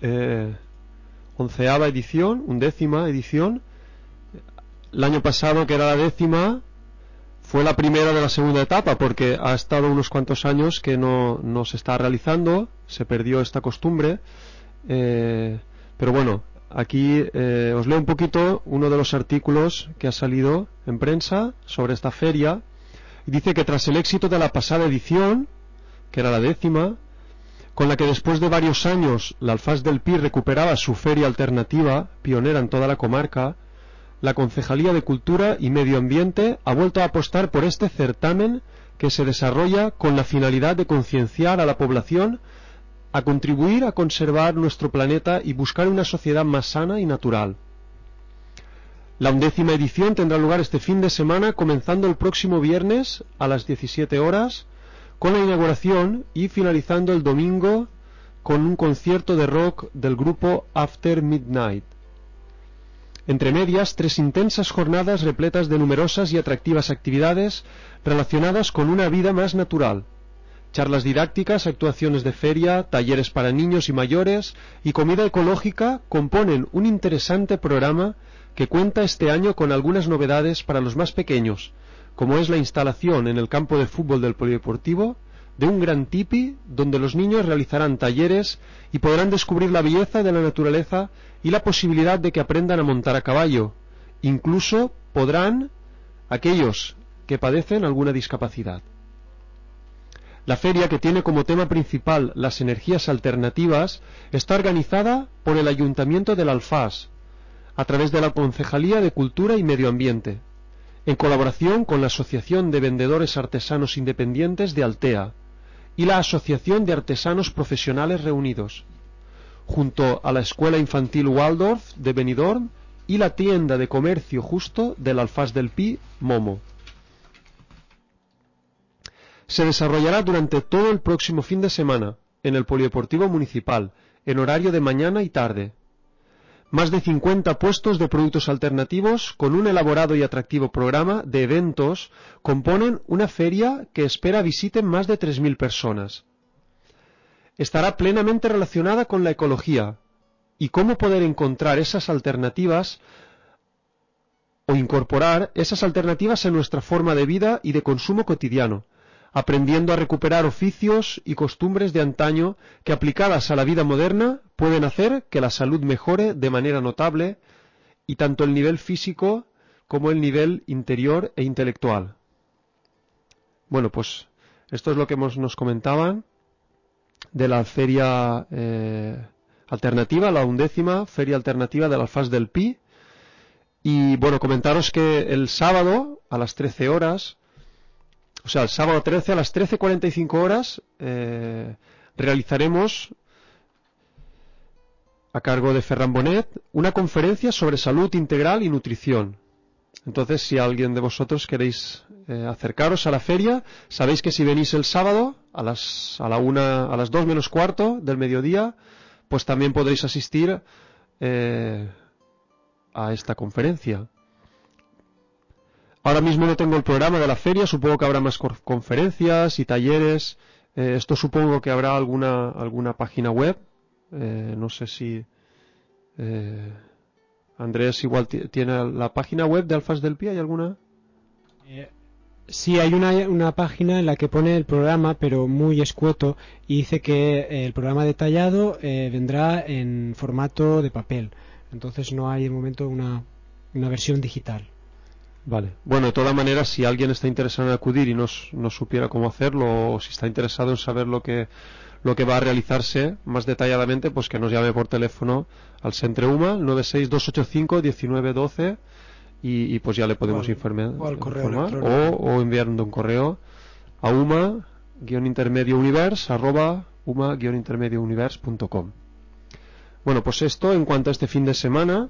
11ª edición, 11ª edición, el año pasado, que era la 10ª, fue la primera de la segunda etapa, porque ha estado unos cuantos años que no se está realizando, se perdió esta costumbre, pero bueno, aquí os leo un poquito uno de los artículos que ha salido en prensa sobre esta feria, y dice que tras el éxito de la pasada edición, que era la 10ª, con la que después de varios años la Alfàs del Pi recuperaba su feria alternativa, pionera en toda la comarca, la Concejalía de Cultura y Medio Ambiente ha vuelto a apostar por este certamen que se desarrolla con la finalidad de concienciar a la población a contribuir a conservar nuestro planeta y buscar una sociedad más sana y natural. La 11ª edición tendrá lugar este fin de semana, comenzando el próximo viernes a las 17 horas, con la inauguración, y finalizando el domingo con un concierto de rock del grupo After Midnight. Entre medias, 3 intensas jornadas repletas de numerosas y atractivas actividades relacionadas con una vida más natural. Charlas didácticas, actuaciones de feria, talleres para niños y mayores y comida ecológica componen un interesante programa que cuenta este año con algunas novedades para los más pequeños, como es la instalación en el campo de fútbol del polideportivo de un gran tipi donde los niños realizarán talleres y podrán descubrir la belleza de la naturaleza y la posibilidad de que aprendan a montar a caballo. Incluso podrán aquellos que padecen alguna discapacidad. La feria, que tiene como tema principal las energías alternativas, está organizada por el Ayuntamiento del Alfàs, a través de la Concejalía de Cultura y Medio Ambiente, en colaboración con la Asociación de Vendedores Artesanos Independientes de Altea y la Asociación de Artesanos Profesionales Reunidos, junto a la Escuela Infantil Waldorf de Benidorm y la tienda de comercio justo del Alfàs del Pi, Momo. Se desarrollará durante todo el próximo fin de semana en el Polideportivo Municipal, en horario de mañana y tarde. Más de 50 puestos de productos alternativos con un elaborado y atractivo programa de eventos componen una feria que espera visiten más de 3.000 personas. Estará plenamente relacionada con la ecología y cómo poder encontrar esas alternativas o incorporar esas alternativas en nuestra forma de vida y de consumo cotidiano, aprendiendo a recuperar oficios y costumbres de antaño que, aplicadas a la vida moderna, pueden hacer que la salud mejore de manera notable, y tanto el nivel físico como el nivel interior e intelectual. Bueno, pues esto es lo que nos comentaban de la feria alternativa, la 11ª feria alternativa del Alfàs del Pi. Y bueno, comentaros que el sábado a las 13 horas, o sea, el sábado 13 a las 13:45 horas, realizaremos a cargo de Ferran Bonet, una conferencia sobre salud integral y nutrición. Entonces, si alguien de vosotros queréis acercaros a la feria, sabéis que si venís el sábado a las 2 menos cuarto del mediodía, pues también podréis asistir a esta conferencia. Ahora mismo no tengo el programa de la feria, supongo que habrá más conferencias y talleres. Esto supongo que habrá alguna página web. No sé si Andrés igual tiene la página web de Alfas del Pi. ¿Hay alguna? Sí, hay una página en la que pone el programa, pero muy escueto, y dice que el programa detallado vendrá en formato de papel. Entonces no hay de momento una versión digital. Vale. Bueno, de todas maneras, si alguien está interesado en acudir y no supiera cómo hacerlo, o si está interesado en saber lo que va a realizarse más detalladamente, pues que nos llame por teléfono al Centre UMA 962851912 y pues ya le podemos informar o enviando un correo a uma-intermediounivers@uma-intermediounivers.com. Bueno, pues esto en cuanto a este fin de semana.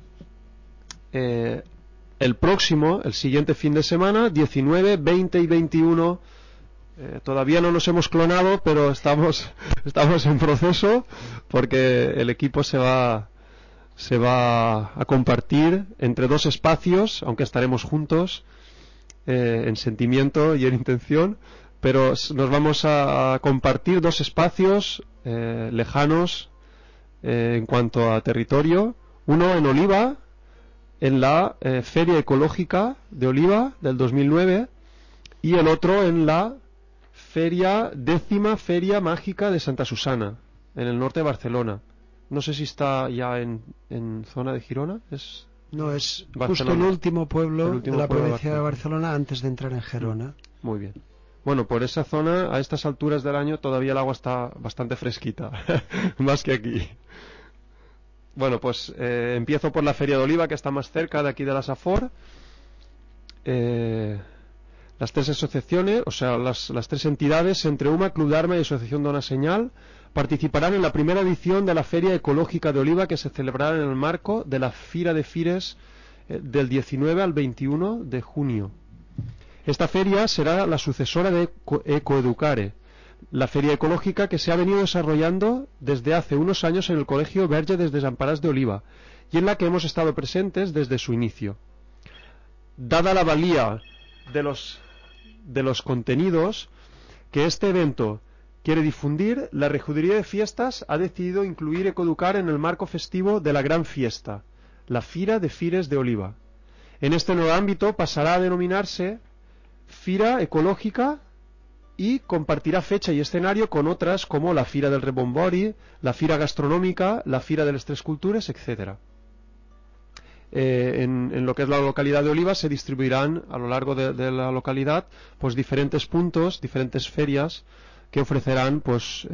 El siguiente fin de semana, 19, 20 y 21, todavía no nos hemos clonado, pero estamos en proceso, porque el equipo se va a compartir entre dos espacios, aunque estaremos juntos en sentimiento y en intención, pero nos vamos a compartir dos espacios lejanos en cuanto a territorio, uno en Oliva, en la Feria Ecológica de Oliva del 2009, y el otro en la 10ª Feria Mágica de Santa Susana, en el norte de Barcelona. No sé si está ya en zona de Girona. No, es Barcelona, justo el último pueblo de la provincia de Barcelona antes de entrar en Gerona. Muy bien. Bueno, por esa zona, a estas alturas del año, todavía el agua está bastante fresquita, más que aquí. Bueno, pues empiezo por la Feria de Oliva, que está más cerca de aquí de la Safor. Las tres asociaciones, o sea, las tres entidades, Entre UMA, Club Dharma y Asociación Dona Señal, participarán en la primera edición de la Feria Ecológica de Oliva, que se celebrará en el marco de la Fira de Fires del 19 al 21 de junio. Esta feria será la sucesora de Ecoeducare, la feria ecológica que se ha venido desarrollando desde hace unos años en el Colegio Verge des Desemparats de Oliva, y en la que hemos estado presentes desde su inicio. Dada la valía de los contenidos que este evento quiere difundir, la Regiduría de Fiestas ha decidido incluir Ecoeducar en el marco festivo de la gran fiesta, la Fira de Fires de Oliva. En este nuevo ámbito pasará a denominarse Fira Ecológica y compartirá fecha y escenario con otras como la Fira del Rebombori, la Fira Gastronómica, la Fira de las Tres Cultures, etc. En lo que es la localidad de Oliva se distribuirán a lo largo de la localidad pues diferentes puntos, diferentes ferias que ofrecerán pues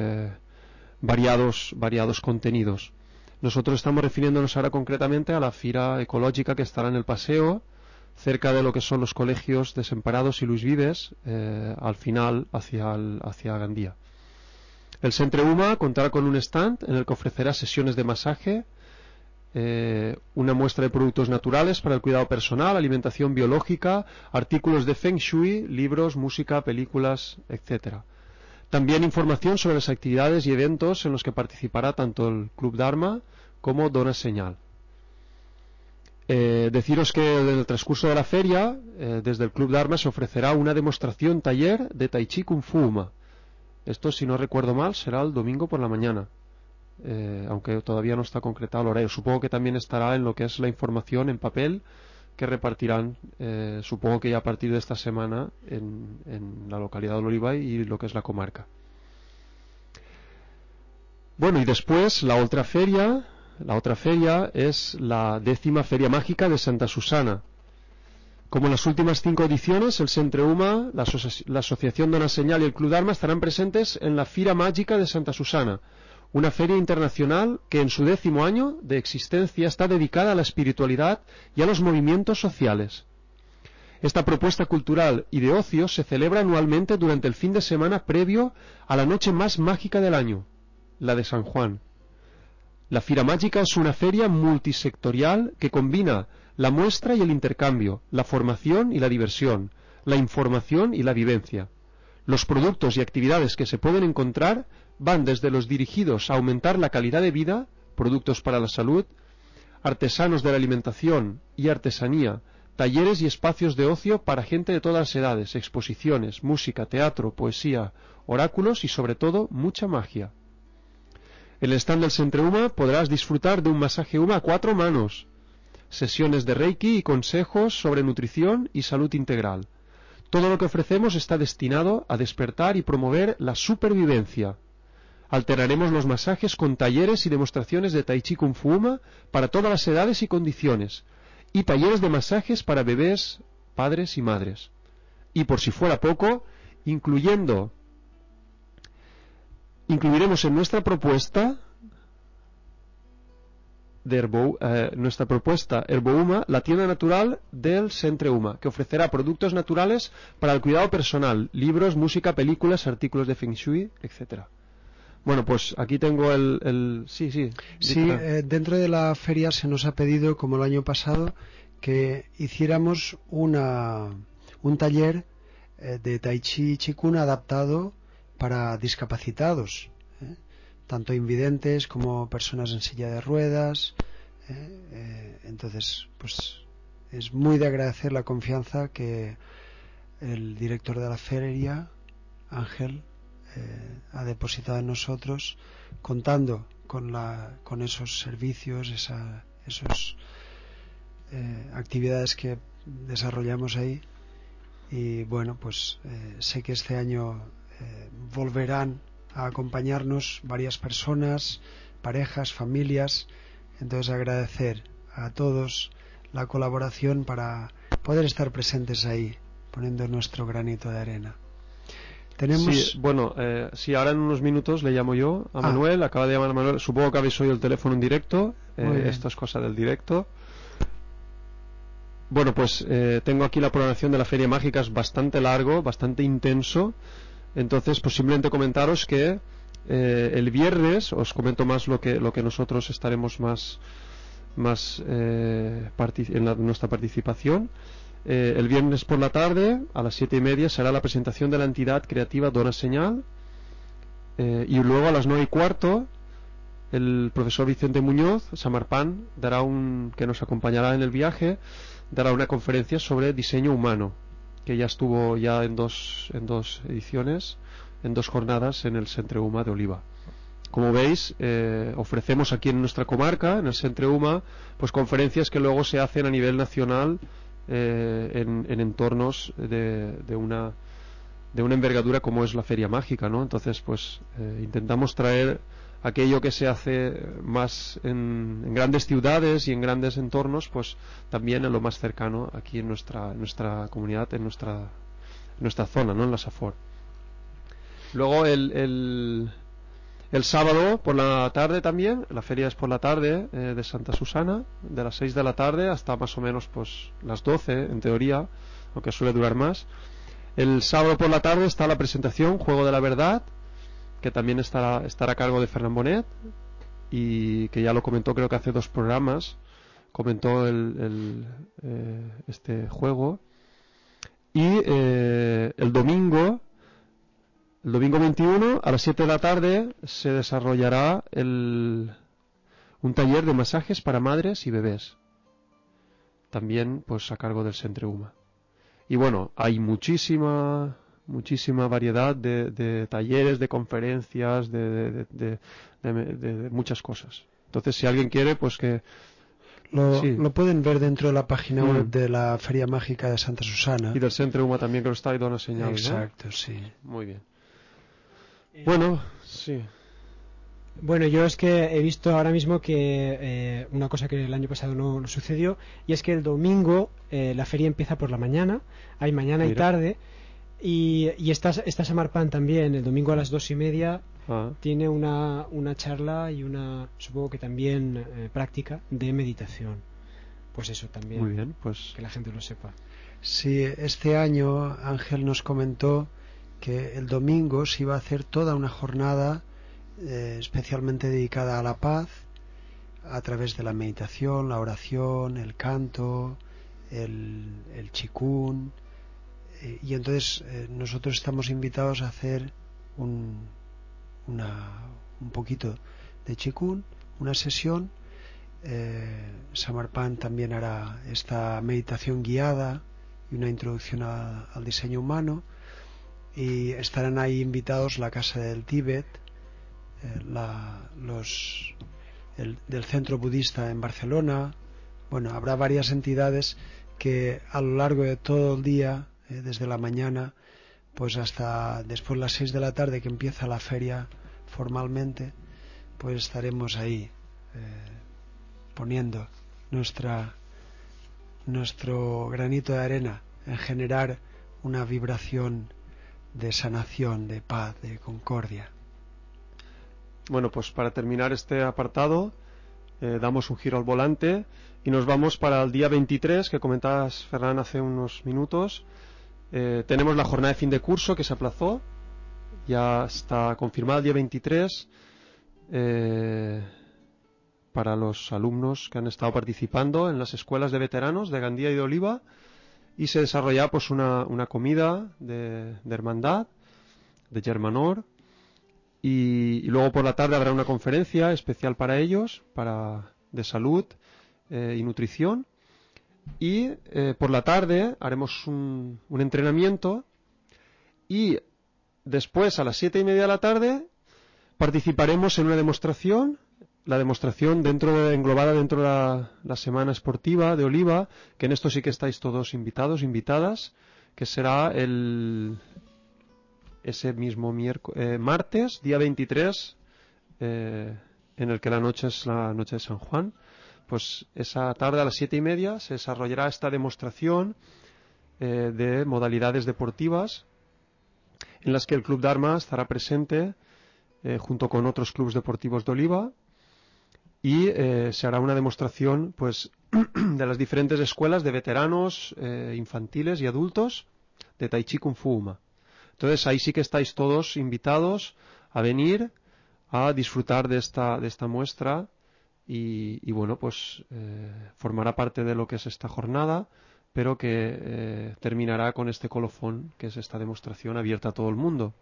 variados contenidos. Nosotros estamos refiriéndonos ahora concretamente a la Fira Ecológica, que estará en el Paseo, cerca de lo que son los colegios Desamparados y Luis Vives, al final hacia Gandía. El Centre UMA contará con un stand en el que ofrecerá sesiones de masaje, una muestra de productos naturales para el cuidado personal, alimentación biológica, artículos de Feng Shui, libros, música, películas, etc. También información sobre las actividades y eventos en los que participará tanto el Club Dharma como Dona Señal. Deciros que en el transcurso de la feria, desde el Club Dharma se ofrecerá una demostración taller de Tai Chi Kung Fu UMA. Esto, si no recuerdo mal, será el domingo por la mañana, aunque todavía no está concretado el horario. Supongo que también estará en lo que es la información en papel que repartirán, supongo que ya a partir de esta semana, en la localidad de Oliva y lo que es la comarca. Bueno, y después la otra feria es la 10ª Feria Mágica de Santa Susana. Como en las últimas 5 ediciones, el Centre UMA, la Asociación Dona Señal y el Club Dharma estarán presentes en la Fira Mágica de Santa Susana, una feria internacional que en su 10º año de existencia está dedicada a la espiritualidad y a los movimientos sociales. Esta propuesta cultural y de ocio se celebra anualmente durante el fin de semana previo a la noche más mágica del año, la de San Juan. La Fira Mágica es una feria multisectorial que combina la muestra y el intercambio, la formación y la diversión, la información y la vivencia. Los productos y actividades que se pueden encontrar van desde los dirigidos a aumentar la calidad de vida, productos para la salud, artesanos de la alimentación y artesanía, talleres y espacios de ocio para gente de todas las edades, exposiciones, música, teatro, poesía, oráculos y sobre todo mucha magia. En el stand del Centre Uma podrás disfrutar de un masaje Uma a 4 manos, sesiones de Reiki y consejos sobre nutrición y salud integral. Todo lo que ofrecemos está destinado a despertar y promover la supervivencia. Alternaremos los masajes con talleres y demostraciones de Tai Chi Kung Fu Uma para todas las edades y condiciones, y talleres de masajes para bebés, padres y madres. Y por si fuera poco, incluiremos en nuestra propuesta Herbouma, la tienda natural del Centre Uma, que ofrecerá productos naturales para el cuidado personal, libros, música, películas, artículos de Feng Shui, etcétera. Bueno, pues aquí tengo Sí, dentro de la feria se nos ha pedido, como el año pasado, que hiciéramos un taller de Tai Chi Chikun adaptado para discapacitados, tanto invidentes como personas en silla de ruedas. Entonces, pues es muy de agradecer la confianza que el director de la feria, Ángel, ha depositado en nosotros, contando con esos servicios, esas actividades que desarrollamos ahí. Y bueno, pues sé que este año volverán a acompañarnos varias personas, parejas, familias. Entonces agradecer a todos la colaboración para poder estar presentes ahí, poniendo nuestro granito de arena. Tenemos... Sí, bueno, ahora en unos minutos le llamo yo a Manuel, acaba de llamar a Manuel, supongo que habéis oído el teléfono en directo, esto es cosa del directo. Bueno, pues tengo aquí la programación de la Feria Mágica, es bastante largo, bastante intenso, entonces pues simplemente comentaros que el viernes os comento más lo que nosotros estaremos más en nuestra participación. El viernes por la tarde a las 7:30 será la presentación de la entidad creativa Dona Señal, y luego a las 9:15 el profesor Vicente Muñoz Samarpan que nos acompañará en el viaje, dará una conferencia sobre diseño humano, que ya estuvo en dos ediciones, en 2 jornadas en el Centre Uma de Oliva. Como veis, ofrecemos aquí en nuestra comarca, en el Centre Uma, pues conferencias que luego se hacen a nivel nacional, en entornos de una envergadura como es la Feria Mágica, ¿no? Entonces pues intentamos traer aquello que se hace más en grandes ciudades y en grandes entornos, pues también en lo más cercano aquí en nuestra comunidad, en nuestra zona, ¿no? En la Safor. Luego el sábado por la tarde también, la feria es por la tarde, de Santa Susana, de las 6 de la tarde hasta más o menos pues las 12 en teoría, aunque suele durar más. El sábado por la tarde está la presentación Juego de la Verdad, que también estará a cargo de Fernán Bonet, y que ya lo comentó, creo que hace 2 programas comentó este juego. Y el domingo 21 a las 7 de la tarde se desarrollará un taller de masajes para madres y bebés, también pues a cargo del Centre Uma. Y bueno, hay muchísima variedad de talleres, de conferencias, de muchas cosas. Entonces, si alguien quiere, pues que lo pueden ver dentro de la página web de la Feria Mágica de Santa Susana. Y del Centre Uma también, que lo está ahí dando señal. Exacto, ¿no? Sí. Muy bien. Bueno, sí. Bueno, yo es que he visto ahora mismo que una cosa que el año pasado no sucedió, y es que el domingo la feria empieza por la mañana, hay mañana y tarde, y está Samarpan también, el domingo a las 2:30 tiene una charla y supongo que también práctica de meditación. Pues eso también, muy bien, pues que la gente lo sepa. Sí, este año Ángel nos comentó que el domingo se iba a hacer toda una jornada especialmente dedicada a la paz, a través de la meditación, la oración, el canto, el chikun, y entonces nosotros estamos invitados a hacer un poquito de chikun, una sesión. Samarpan también hará esta meditación guiada y una introducción al diseño humano, y estarán ahí invitados la Casa del Tíbet, del Centro Budista en Barcelona. Bueno, habrá varias entidades que a lo largo de todo el día, desde la mañana pues hasta después las 6 de la tarde, que empieza la feria formalmente, pues estaremos ahí poniendo nuestro granito de arena en generar una vibración de sanación, de paz, de concordia. Bueno, pues para terminar este apartado, damos un giro al volante y nos vamos para el día 23, que comentabas, Ferran, hace unos minutos. Tenemos la jornada de fin de curso que se aplazó, ya está confirmada el día 23, para los alumnos que han estado participando en las escuelas de veteranos de Gandía y de Oliva, y se desarrolla pues una comida de hermandad, de Germanor, y luego por la tarde habrá una conferencia especial para ellos, de salud y nutrición. Y por la tarde haremos un entrenamiento, y después a las 7:30 de la tarde participaremos en una demostración, la demostración englobada dentro de la semana esportiva de Oliva, que en esto sí que estáis todos invitados, invitadas, que será ese mismo martes, día 23, en el que la noche es la noche de San Juan. Pues esa tarde a las 7:30 se desarrollará esta demostración de modalidades deportivas, en las que el Club Dharma estará presente junto con otros clubes deportivos de Oliva, y se hará una demostración pues de las diferentes escuelas de veteranos, infantiles y adultos de Tai Chi Kung Fu Uma. Entonces ahí sí que estáis todos invitados a venir a disfrutar de esta muestra. Y bueno, pues formará parte de lo que es esta jornada, pero que terminará con este colofón, que es esta demostración abierta a todo el mundo.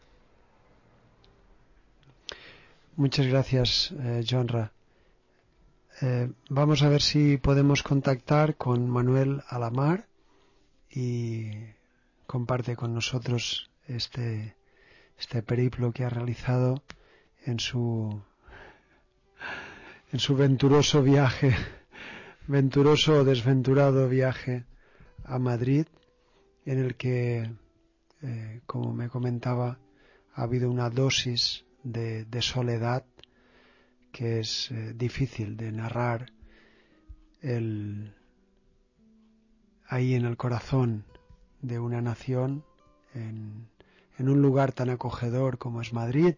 Muchas gracias, Johnra. Vamos a ver si podemos contactar con Manuel Alamar y comparte con nosotros este periplo que ha realizado en su venturoso o desventurado viaje a Madrid, en el que, como me comentaba, ha habido una dosis de soledad que es difícil de narrar, ahí en el corazón de una nación, en un lugar tan acogedor como es Madrid,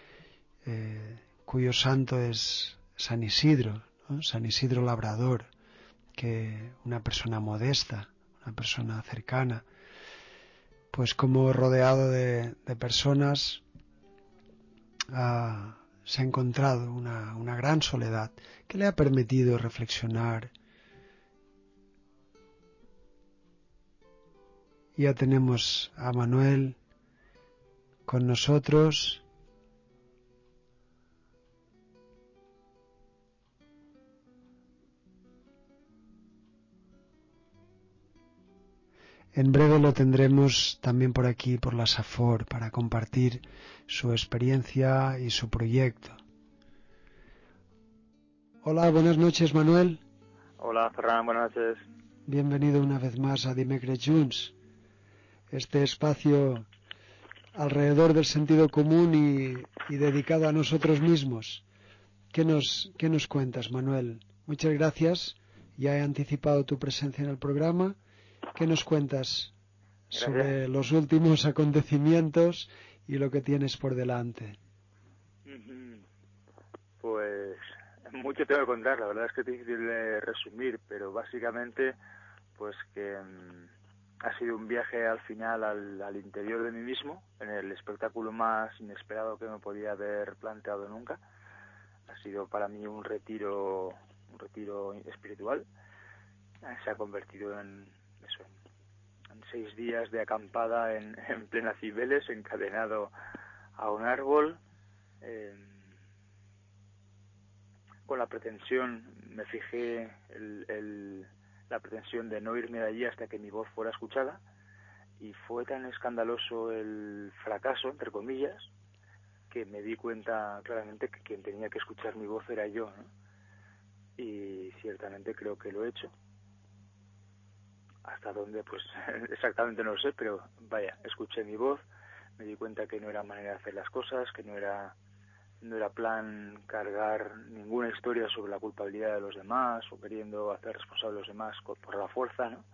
cuyo santo es San Isidro, ¿no? San Isidro Labrador, que una persona modesta, una persona cercana, pues como rodeado de personas, se ha encontrado una gran soledad que le ha permitido reflexionar. Ya tenemos a Manuel con nosotros. En breve lo tendremos también por aquí, por la SAFOR, para compartir su experiencia y su proyecto. Hola, buenas noches, Manuel. Hola, Ferran, buenas noches. Bienvenido una vez más a Dimecres Junts, este espacio alrededor del sentido común y dedicado a nosotros mismos. ¿Qué nos cuentas, Manuel? Muchas gracias. Ya he anticipado tu presencia en el programa. ¿Qué nos cuentas sobre los últimos acontecimientos y lo que tienes por delante? Pues mucho tengo que contar, la verdad es que es difícil de resumir, pero básicamente pues que ha sido un viaje al final al interior de mí mismo, en el espectáculo más inesperado que me podía haber planteado nunca. Ha sido para mí un retiro un retiro espiritual. Se ha convertido en 6 días de acampada en plena Cibeles, encadenado a un árbol, con la pretensión, me fijé la pretensión de no irme de allí hasta que mi voz fuera escuchada, y fue tan escandaloso el fracaso, entre comillas, que me di cuenta claramente que quien tenía que escuchar mi voz era yo, ¿no? Y ciertamente creo que lo he hecho. Hasta dónde, pues exactamente no lo sé, pero vaya, escuché mi voz, me di cuenta que no era manera de hacer las cosas, que no era plan cargar ninguna historia sobre la culpabilidad de los demás o queriendo hacer responsables a los demás por la fuerza, ¿no?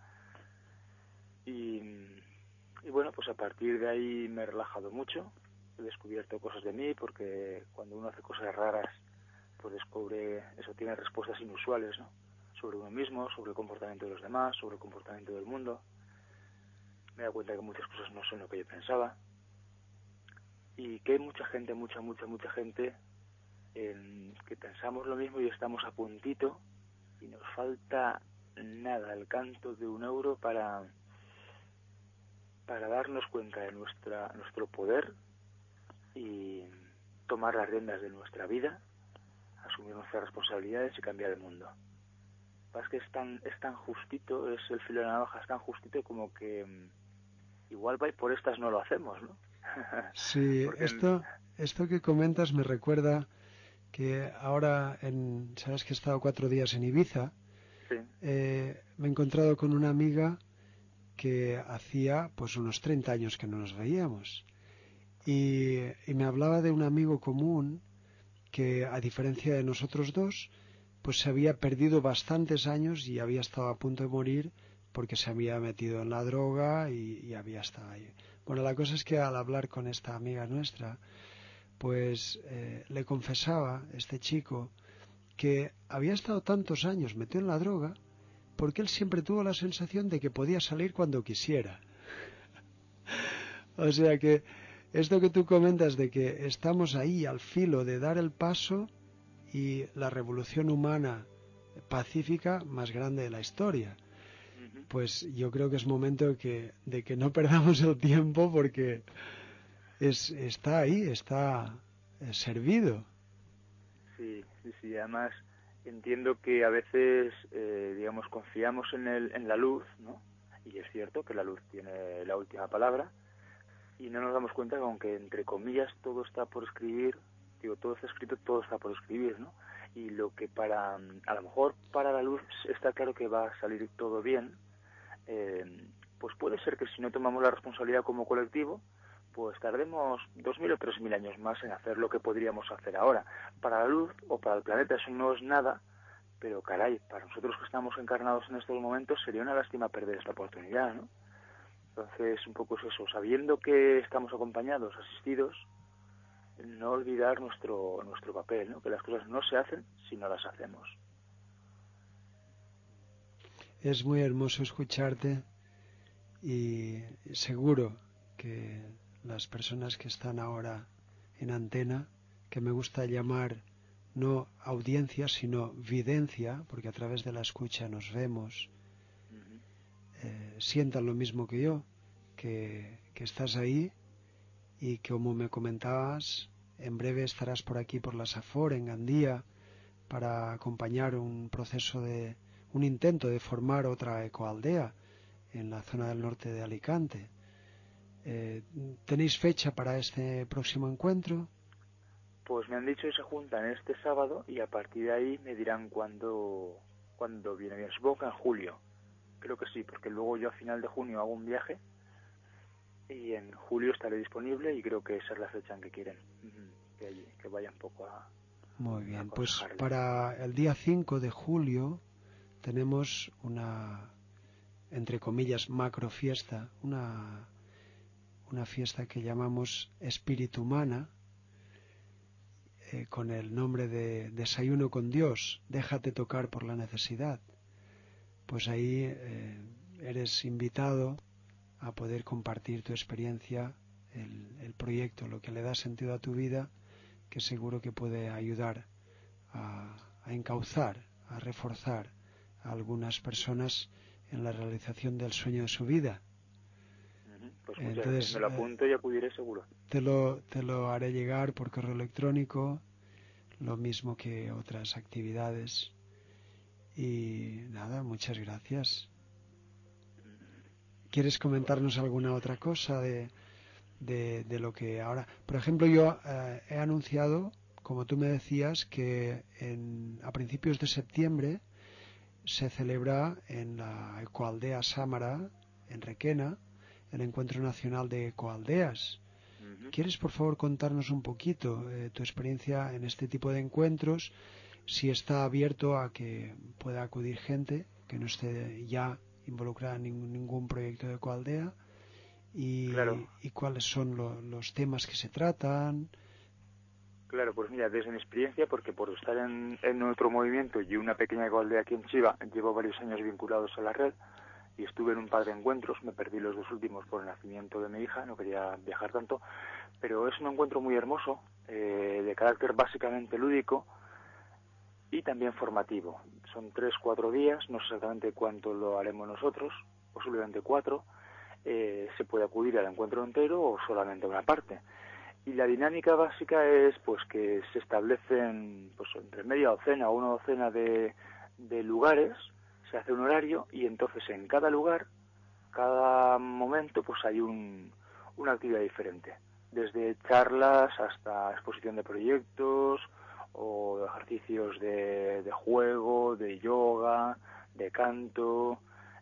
Y bueno, pues a partir de ahí me he relajado mucho, he descubierto cosas de mí, porque cuando uno hace cosas raras, pues descubre, eso tiene respuestas inusuales, ¿no? Sobre uno mismo, sobre el comportamiento de los demás, sobre el comportamiento del mundo. Me he dado cuenta que muchas cosas no son lo que yo pensaba, y que hay mucha gente, mucha gente que pensamos lo mismo y estamos a puntito y nos falta nada, el canto de un euro para darnos cuenta de nuestro poder y tomar las riendas de nuestra vida, asumir nuestras responsabilidades y cambiar el mundo. Es que es tan justito, es el filo de la navaja, es tan justito como que igual va y por estas no lo hacemos, ¿no? Sí, Porque esto que comentas me recuerda que ahora, sabes que he estado 4 días en Ibiza, sí. Me he encontrado con una amiga que hacía pues unos 30 años que no nos veíamos, y me hablaba de un amigo común que, a diferencia de nosotros dos, pues se había perdido bastantes años y había estado a punto de morir porque se había metido en la droga y había estado ahí. Bueno, la cosa es que al hablar con esta amiga nuestra, pues le confesaba este chico que había estado tantos años metido en la droga porque él siempre tuvo la sensación de que podía salir cuando quisiera. O sea que esto que tú comentas de que estamos ahí al filo de dar el paso y la revolución humana pacífica más grande de la historia, pues yo creo que es momento de que no perdamos el tiempo, porque está ahí, está servido. Sí, además entiendo que a veces, digamos, confiamos en la luz, ¿no? Y es cierto que la luz tiene la última palabra, y no nos damos cuenta que, aunque entre comillas todo está por escribir, todo está escrito, todo está por escribir, ¿no? Y lo que a lo mejor para la luz está claro que va a salir todo bien, pues puede ser que si no tomamos la responsabilidad como colectivo, pues tardemos 2000 o 3000 años más en hacer lo que podríamos hacer ahora. Para la luz o para el planeta eso no es nada, pero caray, para nosotros que estamos encarnados en estos momentos sería una lástima perder esta oportunidad, ¿no? Entonces, un poco es eso, sabiendo que estamos acompañados, asistidos, no olvidar nuestro papel, ¿no? Que las cosas no se hacen si no las hacemos. Es muy hermoso escucharte, y seguro que las personas que están ahora en antena, que me gusta llamar no audiencia sino videncia, porque a través de la escucha nos vemos, sientan lo mismo que yo, que estás ahí, y que, como me comentabas, en breve estarás por aquí, por la Safor, en Gandía, para acompañar un intento de formar otra ecoaldea en la zona del norte de Alicante. ¿Tenéis fecha para este próximo encuentro? Pues me han dicho que se juntan este sábado y a partir de ahí me dirán cuándo viene bien. Supongo que en julio. Creo que sí, porque luego yo a final de junio hago un viaje y en julio estaré disponible, y creo que esa es la fecha en que quieren que vaya un poco a... Muy bien, pues para el día 5 de julio tenemos una, entre comillas, macro fiesta, una fiesta que llamamos Espíritu Humana, con el nombre de Desayuno con Dios, déjate tocar por la necesidad. Pues ahí eres invitado a poder compartir tu experiencia, el proyecto, lo que le da sentido a tu vida, que seguro que puede ayudar a encauzar a reforzar a algunas personas en la realización del sueño de su vida. Pues muchas gracias. Me lo apunto y acudiré seguro. Te lo haré llegar por correo electrónico, lo mismo que otras actividades. Y nada, muchas gracias. ¿Quieres comentarnos alguna otra cosa de lo que ahora? Por ejemplo, yo he anunciado, como tú me decías, que a principios de septiembre se celebra en la Ecoaldea Sámara, en Requena, el Encuentro Nacional de Ecoaldeas. ¿Quieres, por favor, contarnos un poquito tu experiencia en este tipo de encuentros? Si está abierto a que pueda acudir gente que no esté ya involucrada en ningún proyecto de ecoaldea, Claro. y cuáles son los temas que se tratan. Claro, pues mira, desde mi experiencia, porque por estar en otro movimiento y una pequeña ecoaldea aquí en Chiva, llevo varios años vinculados a la red y estuve en un par de encuentros, me perdí los 2 últimos por el nacimiento de mi hija, no quería viajar tanto, pero es un encuentro muy hermoso, de carácter básicamente lúdico y también formativo. Son 3-4 días, no sé exactamente cuánto lo haremos nosotros, posiblemente 4. Se puede acudir al encuentro entero o solamente a una parte. Y la dinámica básica es pues que se establecen pues entre media docena o una docena de lugares, se hace un horario y entonces en cada lugar, cada momento, pues hay una actividad diferente. Desde charlas hasta exposición de proyectos o ejercicios de juego, de yoga, de canto.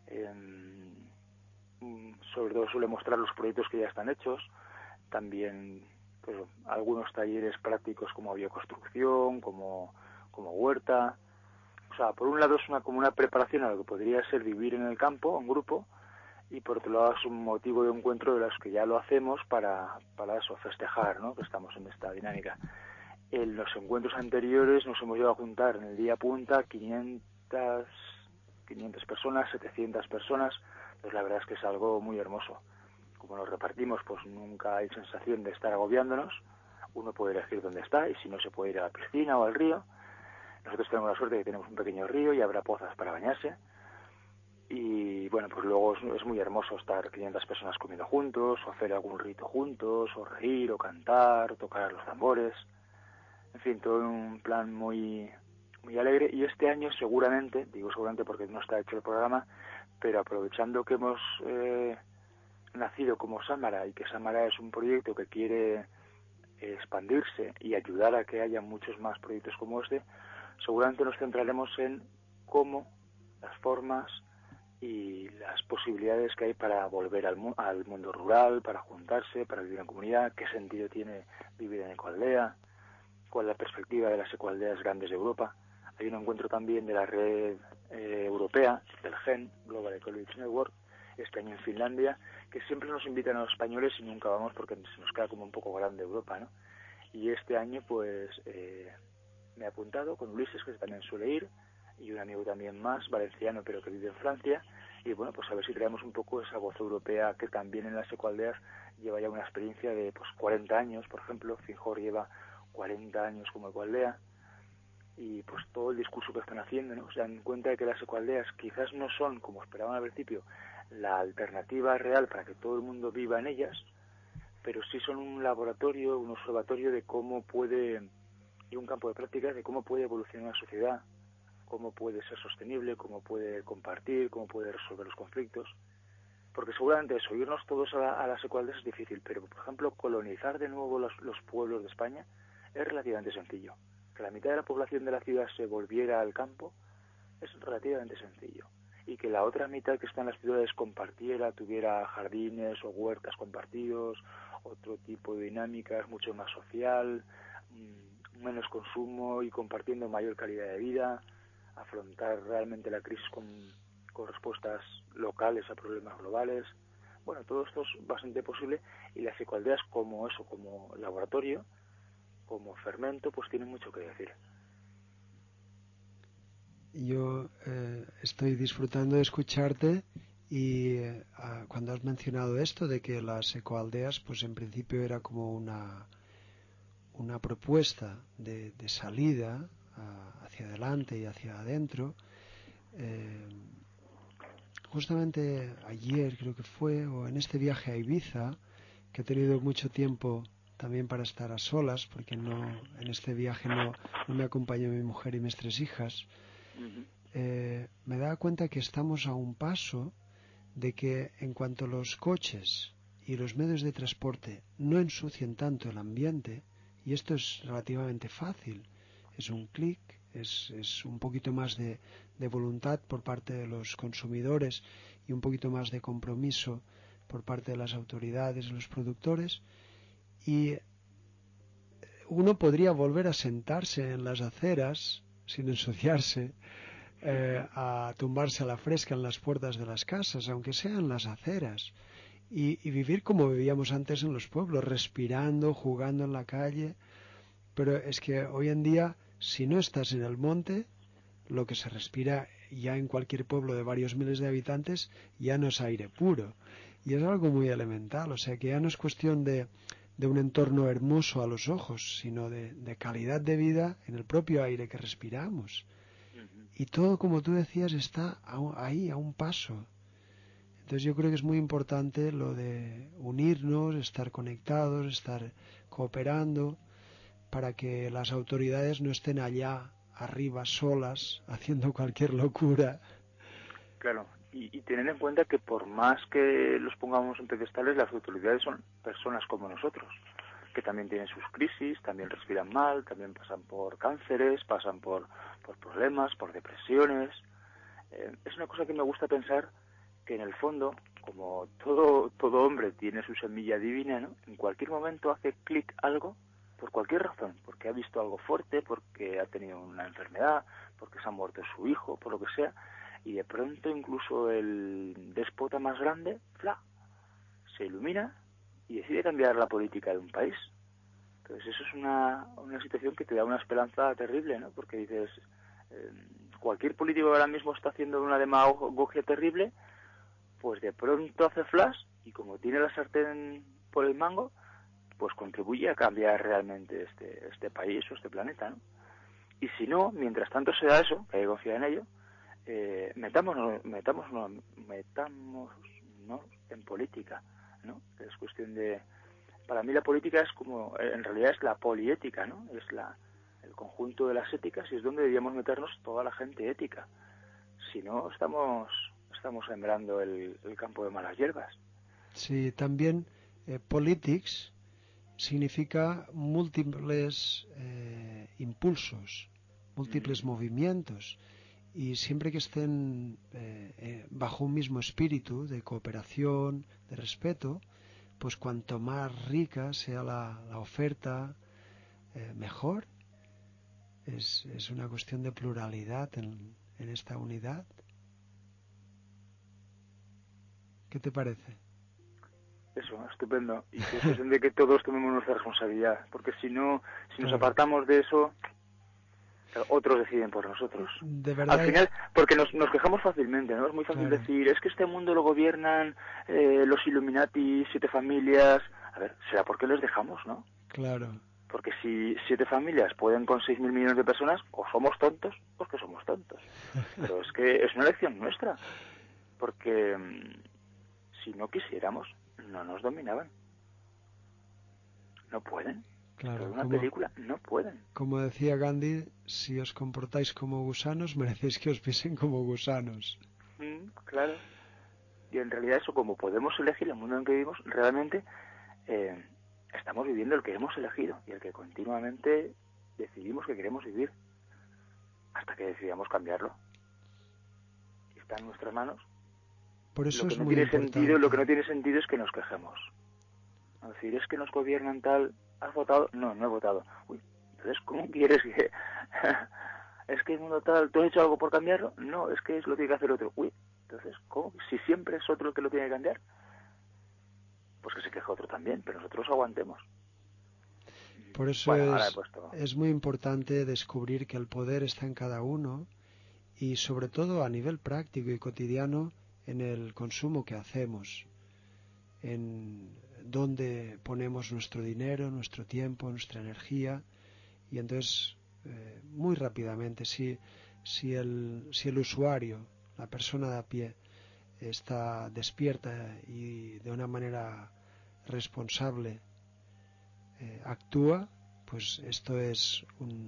Sobre todo suele mostrar los proyectos que ya están hechos. También pues, algunos talleres prácticos como bioconstrucción, como huerta. O sea, por un lado es como una preparación a lo que podría ser vivir en el campo, en grupo, y por otro lado es un motivo de encuentro de los que ya lo hacemos para eso, festejar, ¿no?, que estamos en esta dinámica. En los encuentros anteriores nos hemos llegado a juntar en el día punta 500 personas, 700 personas, pues la verdad es que es algo muy hermoso. Como nos repartimos, pues nunca hay sensación de estar agobiándonos, uno puede elegir dónde está y si no se puede ir a la piscina o al río. Nosotros tenemos la suerte de que tenemos un pequeño río y habrá pozas para bañarse. Y bueno, pues luego es muy hermoso estar 500 personas comiendo juntos, o hacer algún rito juntos, o reír, o cantar, tocar los tambores. En fin, todo un plan muy alegre. Y este año seguramente, digo seguramente porque no está hecho el programa, pero aprovechando que hemos nacido como Sámara y que Sámara es un proyecto que quiere expandirse y ayudar a que haya muchos más proyectos como este, seguramente nos centraremos en cómo, las formas y las posibilidades que hay para volver al mundo rural, para juntarse, para vivir en comunidad, qué sentido tiene vivir en ecoaldea, cuál es la perspectiva de las ecoaldeas grandes de Europa. Hay un encuentro también de la red europea, del GEN, Global Ecology Network, este año en Finlandia, que siempre nos invitan a los españoles y nunca vamos porque se nos queda como un poco grande Europa, ¿no? Y este año pues me he apuntado con Ulises, que también suele ir, y un amigo también más, valenciano pero que vive en Francia, y bueno, pues a ver si traemos un poco esa voz europea que también en las ecoaldeas lleva ya una experiencia de pues 40 años, por ejemplo, Finjor lleva 40 años como ecoaldea, y pues todo el discurso que están haciendo, ¿no? Se dan cuenta de que las ecoaldeas quizás no son, como esperaban al principio, la alternativa real para que todo el mundo viva en ellas, pero sí son un laboratorio, un observatorio de cómo puede, y un campo de práctica de cómo puede evolucionar una sociedad, cómo puede ser sostenible, cómo puede compartir, cómo puede resolver los conflictos. Porque seguramente eso, irnos todos a las ecoaldeas es difícil, pero por ejemplo colonizar de nuevo los pueblos de España es relativamente sencillo. Que la mitad de la población de la ciudad se volviera al campo es relativamente sencillo. Y que la otra mitad que está en las ciudades compartiera, tuviera jardines o huertas compartidos, otro tipo de dinámicas, mucho más social, menos consumo y compartiendo mayor calidad de vida, afrontar realmente la crisis con respuestas locales a problemas globales. Bueno, todo esto es bastante posible y las ecoaldeas como eso, como laboratorio, como fermento, pues tienen mucho que decir. Yo estoy disfrutando de escucharte y cuando has mencionado esto de que las ecoaldeas, pues en principio era como una propuesta de salida hacia adelante y hacia adentro. Justamente ayer creo que fue, o en este viaje a Ibiza, que he tenido mucho tiempo también para estar a solas, porque en este viaje no me acompañó mi mujer y mis 3 hijas, me daba cuenta que estamos a un paso de que en cuanto los coches y los medios de transporte no ensucien tanto el ambiente, y esto es relativamente fácil, es un clic, es un poquito más de voluntad por parte de los consumidores y un poquito más de compromiso por parte de las autoridades y los productores, y uno podría volver a sentarse en las aceras sin ensuciarse, a tumbarse a la fresca en las puertas de las casas, aunque sean las aceras, y vivir como vivíamos antes en los pueblos, respirando, jugando en la calle. Pero es que hoy en día, si no estás en el monte, lo que se respira ya en cualquier pueblo de varios miles de habitantes ya no es aire puro, y es algo muy elemental. O sea que ya no es cuestión de un entorno hermoso a los ojos, sino de calidad de vida en el propio aire que respiramos. Y todo, como tú decías, está ahí, a un paso. Entonces yo creo que es muy importante lo de unirnos, estar conectados, estar cooperando, para que las autoridades no estén allá arriba solas haciendo cualquier locura. Claro, y tener en cuenta que por más que los pongamos en pedestales, las autoridades son personas como nosotros, que también tienen sus crisis, también respiran mal, también pasan por cánceres, pasan por problemas, por depresiones. Es una cosa que me gusta pensar, que en el fondo, como todo hombre tiene su semilla divina, ¿no? En cualquier momento hace clic algo, por cualquier razón, porque ha visto algo fuerte, porque ha tenido una enfermedad, porque se ha muerto su hijo, por lo que sea, y de pronto incluso el déspota más grande, se ilumina y decide cambiar la política de un país. Entonces eso es una situación que te da una esperanza terrible, ¿no? Porque dices, cualquier político que ahora mismo está haciendo una demagogia terrible, pues de pronto hace flash, y como tiene la sartén por el mango, pues contribuye a cambiar realmente este país o este planeta, ¿no? Y si no, mientras tanto se da eso, que hay que confiar en ello, metámonos en política, ¿no? Es cuestión de... Para mí la política es como, en realidad es la poliética, ¿no? Es el conjunto de las éticas, y es donde deberíamos meternos toda la gente ética. Si no, estamos sembrando el campo de malas hierbas. Sí, también politics significa múltiples impulsos, múltiples movimientos, y siempre que estén bajo un mismo espíritu de cooperación, de respeto, pues cuanto más rica sea la oferta, mejor. Es una cuestión de pluralidad en esta unidad. ¿Qué te parece? Eso, estupendo. Y que es cuestión de que todos tomemos nuestra responsabilidad, porque si nos apartamos de eso, otros deciden por nosotros. De verdad. Al final, porque nos quejamos fácilmente, ¿no? Es muy fácil decir, es que este mundo lo gobiernan los Illuminati, 7 familias. A ver, será porque les dejamos, ¿no? Claro. Porque si 7 familias pueden con 6.000 millones de personas, o somos tontos, pues que somos tontos. Pero es que es una elección nuestra, porque si no quisiéramos, no nos dominaban. No pueden. Claro, toda una película, no pueden. Como decía Gandhi, si os comportáis como gusanos, merecéis que os pisen como gusanos. Claro. Y en realidad eso, como podemos elegir el mundo en que vivimos, realmente estamos viviendo el que hemos elegido y el que continuamente decidimos que queremos vivir, hasta que decidamos cambiarlo. Y está en nuestras manos. Por eso lo que es no muy tiene importante. sentido, lo que no tiene sentido es que nos quejemos. Es decir, es que nos gobiernan tal, ¿has votado? No he votado. Uy, entonces, ¿cómo quieres que...? Es que el mundo tal, ¿tú has hecho algo por cambiarlo? No, es que es lo que tiene que hacer otro. Uy, entonces, ¿cómo? Si siempre es otro el que lo tiene que cambiar, pues que se queje otro también, pero nosotros aguantemos. Por eso es muy importante descubrir que el poder está en cada uno, y sobre todo a nivel práctico y cotidiano en el consumo que hacemos, en dónde ponemos nuestro dinero, nuestro tiempo, nuestra energía. Y entonces muy rápidamente. Si el usuario, la persona de a pie, está despierta y de una manera responsable actúa, pues esto es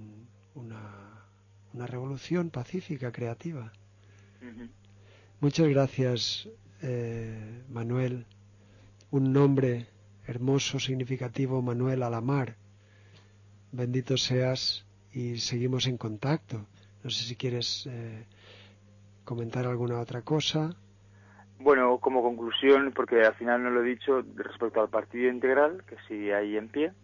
una revolución pacífica, creativa. Ujú. Muchas gracias, Manuel. Un nombre hermoso, significativo, Manuel Alamar. Bendito seas y seguimos en contacto. No sé si quieres comentar alguna otra cosa. Bueno, como conclusión, porque al final no lo he dicho, respecto al partido integral, que sigue ahí en pie,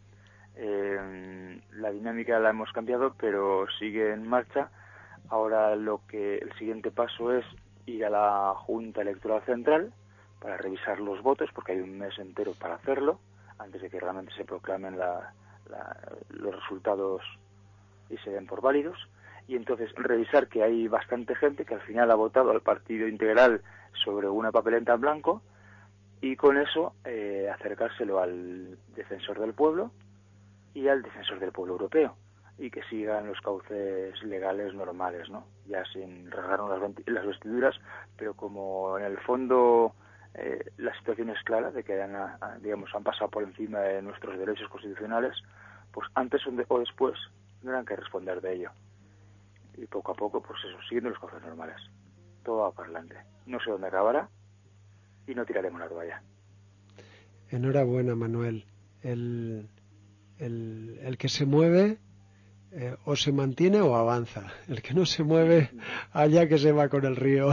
la dinámica la hemos cambiado, pero sigue en marcha. Ahora el siguiente paso es ir a la Junta Electoral Central para revisar los votos, porque hay un mes entero para hacerlo, antes de que realmente se proclamen los resultados y se den por válidos. Y entonces revisar que hay bastante gente que al final ha votado al partido integral sobre una papeleta en blanco, y con eso acercárselo al defensor del pueblo y al defensor del pueblo europeo, y que sigan los cauces legales normales, ¿no? Ya sin rasgarnos las vestiduras, pero como en el fondo la situación es clara de que han pasado por encima de nuestros derechos constitucionales, pues antes o después tendrán que responder de ello. Y poco a poco, pues eso, siguiendo los cauces normales. Todo va para adelante. No sé dónde acabará y no tiraremos la toalla. Enhorabuena, Manuel. El que se mueve o se mantiene o avanza. El que no se mueve, allá que se va con el río.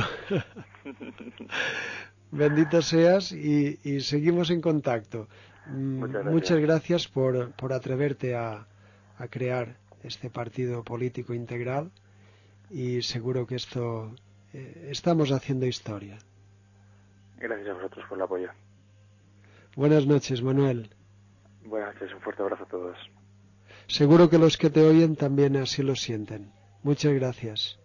Bendito seas y seguimos en contacto. Muchas gracias por atreverte a crear este partido político integral, y seguro que estamos haciendo historia. Gracias a vosotros por el apoyo. Buenas noches, Manuel. Buenas noches, un fuerte abrazo a todos. Seguro que los que te oyen también así lo sienten. Muchas gracias.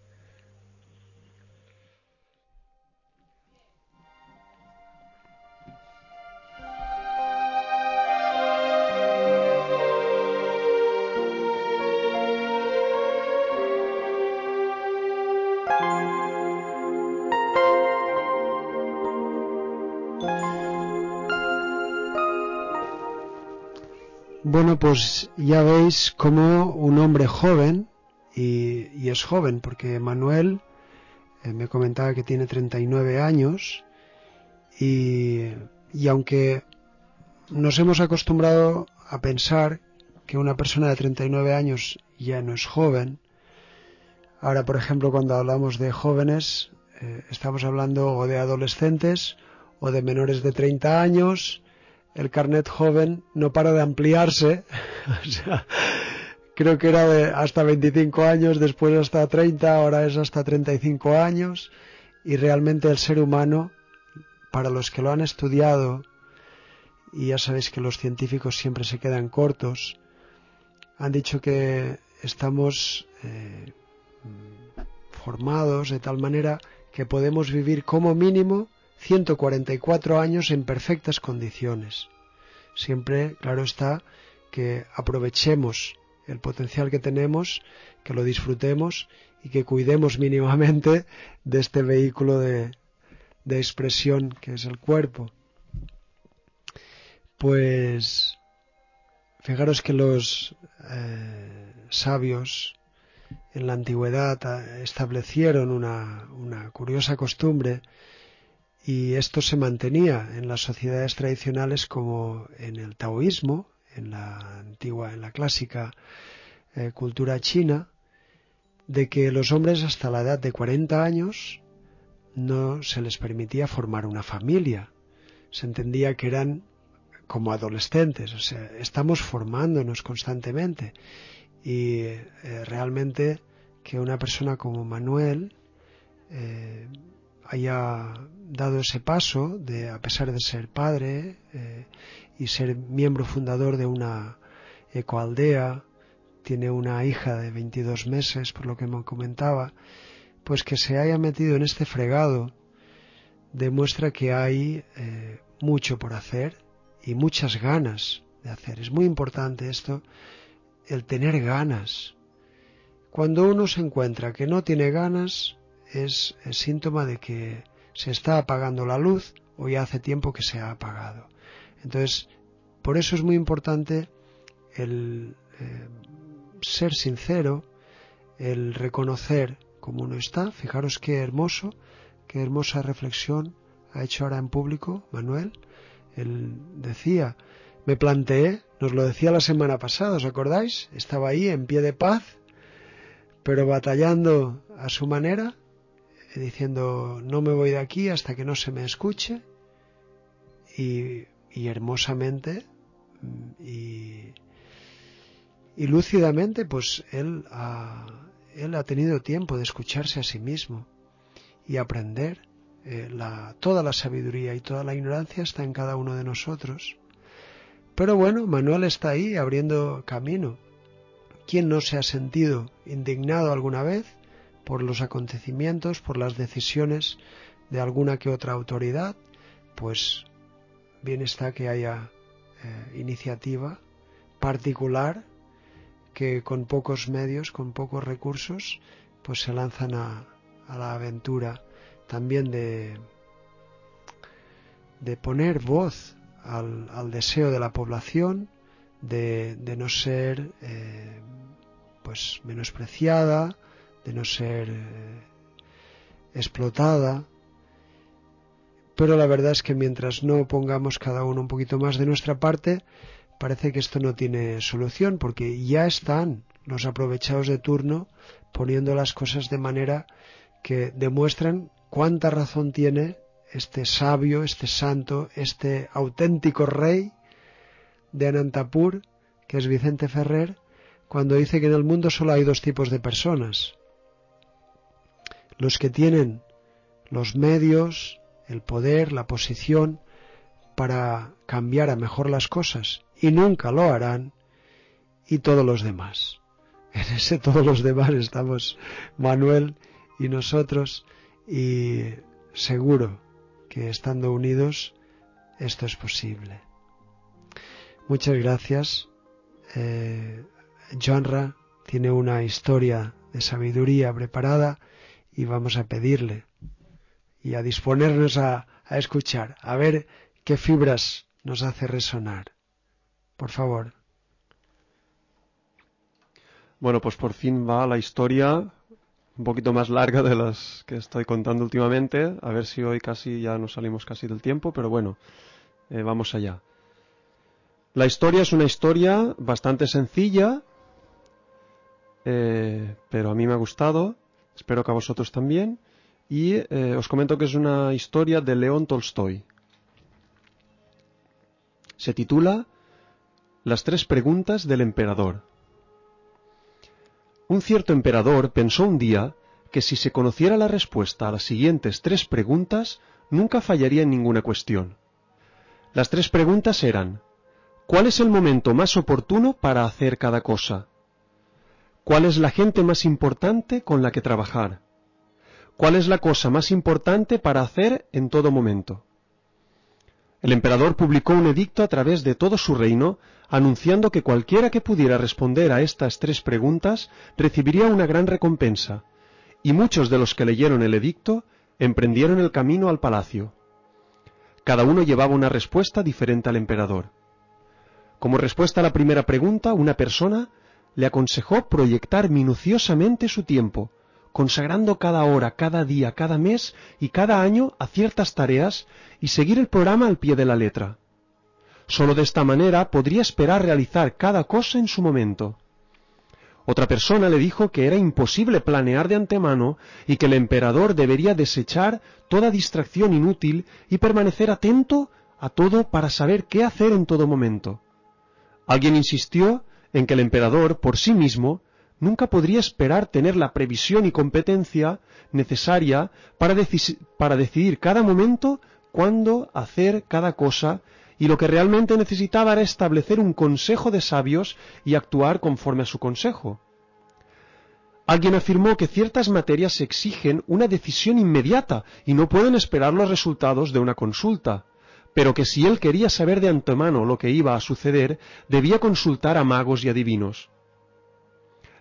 Bueno, pues ya veis cómo un hombre joven, y es joven porque Manuel me comentaba que tiene 39 años, y aunque nos hemos acostumbrado a pensar que una persona de 39 años ya no es joven, ahora por ejemplo cuando hablamos de jóvenes estamos hablando o de adolescentes o de menores de 30 años. El carnet joven no para de ampliarse. O sea, creo que era de hasta 25 años, después hasta 30, ahora es hasta 35 años. Y realmente el ser humano, para los que lo han estudiado, y ya sabéis que los científicos siempre se quedan cortos, han dicho que estamos formados de tal manera que podemos vivir como mínimo 144 años en perfectas condiciones. Siempre, claro está, que aprovechemos el potencial que tenemos, que lo disfrutemos y que cuidemos mínimamente de este vehículo de expresión que es el cuerpo. Pues fijaros que los sabios en la antigüedad establecieron una curiosa costumbre, y esto se mantenía en las sociedades tradicionales como en el taoísmo, en la clásica cultura china, de que los hombres hasta la edad de 40 años no se les permitía formar una familia. Se entendía que eran como adolescentes, o sea, estamos formándonos constantemente. Y realmente que una persona como Manuel haya dado ese paso de, a pesar de ser padre y ser miembro fundador de una ecoaldea, tiene una hija de 22 meses, por lo que me comentaba, pues que se haya metido en este fregado demuestra que hay mucho por hacer y muchas ganas de hacer. Es muy importante esto, el tener ganas. Cuando uno se encuentra que no tiene ganas, es síntoma de que se está apagando la luz o ya hace tiempo que se ha apagado. Entonces, por eso es muy importante el ser sincero, el reconocer cómo uno está. Fijaros qué hermosa reflexión ha hecho ahora en público Manuel. Él decía, me planteé, nos lo decía la semana pasada, ¿os acordáis? Estaba ahí en pie de paz, pero batallando a su manera, diciendo, no me voy de aquí hasta que no se me escuche, y hermosamente y lúcidamente, pues él ha tenido tiempo de escucharse a sí mismo y aprender. Toda la sabiduría y toda la ignorancia está en cada uno de nosotros. Pero bueno, Manuel está ahí abriendo camino. ¿Quién no se ha sentido indignado alguna vez por los acontecimientos, por las decisiones de alguna que otra autoridad? Pues bien está que haya iniciativa particular que con pocos medios, con pocos recursos, pues se lanzan a la aventura también de poner voz al deseo de la población, de no ser pues menospreciada, de no ser explotada. Pero la verdad es que mientras no pongamos cada uno un poquito más de nuestra parte, parece que esto no tiene solución, porque ya están los aprovechados de turno poniendo las cosas de manera que demuestran cuánta razón tiene este sabio, este santo, este auténtico rey de Anantapur, que es Vicente Ferrer, cuando dice que en el mundo solo hay dos tipos de personas: los que tienen los medios, el poder, la posición para cambiar a mejor las cosas, y nunca lo harán, y todos los demás. En ese todos los demás estamos Manuel y nosotros, y seguro que estando unidos esto es posible. Muchas gracias. Joanra tiene una historia de sabiduría preparada y vamos a pedirle y a disponernos a escuchar, a ver qué fibras nos hace resonar. Por favor. Bueno, pues por fin va la historia un poquito más larga de las que estoy contando últimamente. A ver si hoy casi ya nos salimos casi del tiempo, pero bueno, vamos allá. La historia es una historia bastante sencilla, pero a mí me ha gustado, espero que a vosotros también, y os comento que es una historia de León Tolstoy. Se titula Las 3 preguntas del emperador. Un cierto emperador pensó un día que si se conociera la respuesta a las siguientes 3 preguntas, nunca fallaría en ninguna cuestión. Las 3 preguntas eran: ¿cuál es el momento más oportuno para hacer cada cosa? ¿Cuál es la gente más importante con la que trabajar? ¿Cuál es la cosa más importante para hacer en todo momento? El emperador publicó un edicto a través de todo su reino, anunciando que cualquiera que pudiera responder a estas 3 preguntas recibiría una gran recompensa, y muchos de los que leyeron el edicto emprendieron el camino al palacio. Cada uno llevaba una respuesta diferente al emperador. Como respuesta a la primera pregunta, una persona le aconsejó proyectar minuciosamente su tiempo, consagrando cada hora, cada día, cada mes y cada año a ciertas tareas y seguir el programa al pie de la letra. Solo de esta manera podría esperar realizar cada cosa en su momento. Otra persona le dijo que era imposible planear de antemano y que el emperador debería desechar toda distracción inútil y permanecer atento a todo para saber qué hacer en todo momento. Alguien insistió en que el emperador, por sí mismo, nunca podría esperar tener la previsión y competencia necesaria para decidir cada momento cuándo hacer cada cosa, y lo que realmente necesitaba era establecer un consejo de sabios y actuar conforme a su consejo. Alguien afirmó que ciertas materias exigen una decisión inmediata y no pueden esperar los resultados de una consulta, pero que si él quería saber de antemano lo que iba a suceder, debía consultar a magos y adivinos.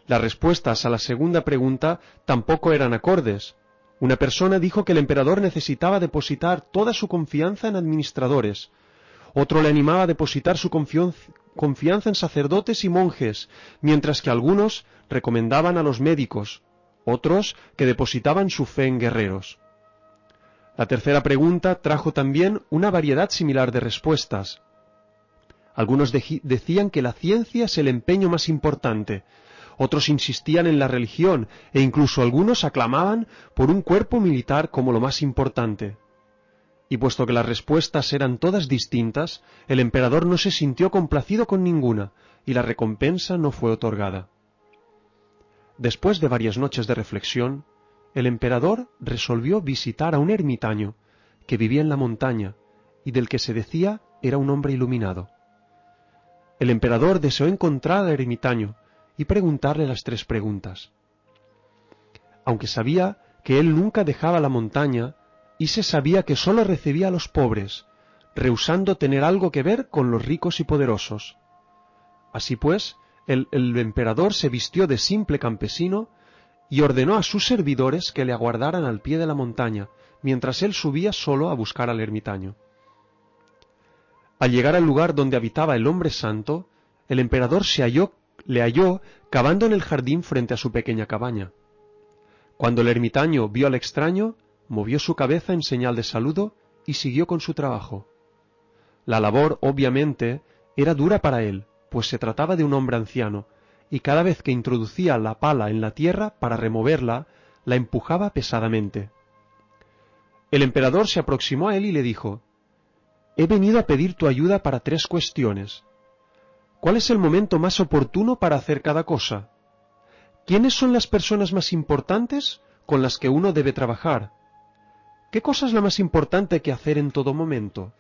Las respuestas a la segunda pregunta tampoco eran acordes. Una persona dijo que el emperador necesitaba depositar toda su confianza en administradores. Otro le animaba a depositar su confianza en sacerdotes y monjes, mientras que algunos recomendaban a los médicos, otros que depositaban su fe en guerreros. La tercera pregunta trajo también una variedad similar de respuestas. Algunos decían que la ciencia es el empeño más importante, otros insistían en la religión e incluso algunos aclamaban por un cuerpo militar como lo más importante. Y puesto que las respuestas eran todas distintas, el emperador no se sintió complacido con ninguna, y la recompensa no fue otorgada. Después de varias noches de reflexión, el emperador resolvió visitar a un ermitaño que vivía en la montaña y del que se decía era un hombre iluminado. El emperador deseó encontrar al ermitaño y preguntarle las 3 preguntas. Aunque sabía que él nunca dejaba la montaña, y se sabía que sólo recibía a los pobres, rehusando tener algo que ver con los ricos y poderosos. Así pues, el emperador se vistió de simple campesino y ordenó a sus servidores que le aguardaran al pie de la montaña, mientras él subía solo a buscar al ermitaño. Al llegar al lugar donde habitaba el hombre santo, el emperador le halló cavando en el jardín frente a su pequeña cabaña. Cuando el ermitaño vio al extraño, movió su cabeza en señal de saludo y siguió con su trabajo. La labor, obviamente, era dura para él, pues se trataba de un hombre anciano, y cada vez que introducía la pala en la tierra para removerla, la empujaba pesadamente. El emperador se aproximó a él y le dijo: «He venido a pedir tu ayuda para 3 cuestiones. ¿Cuál es el momento más oportuno para hacer cada cosa? ¿Quiénes son las personas más importantes con las que uno debe trabajar? ¿Qué cosa es la más importante que hacer en todo momento?»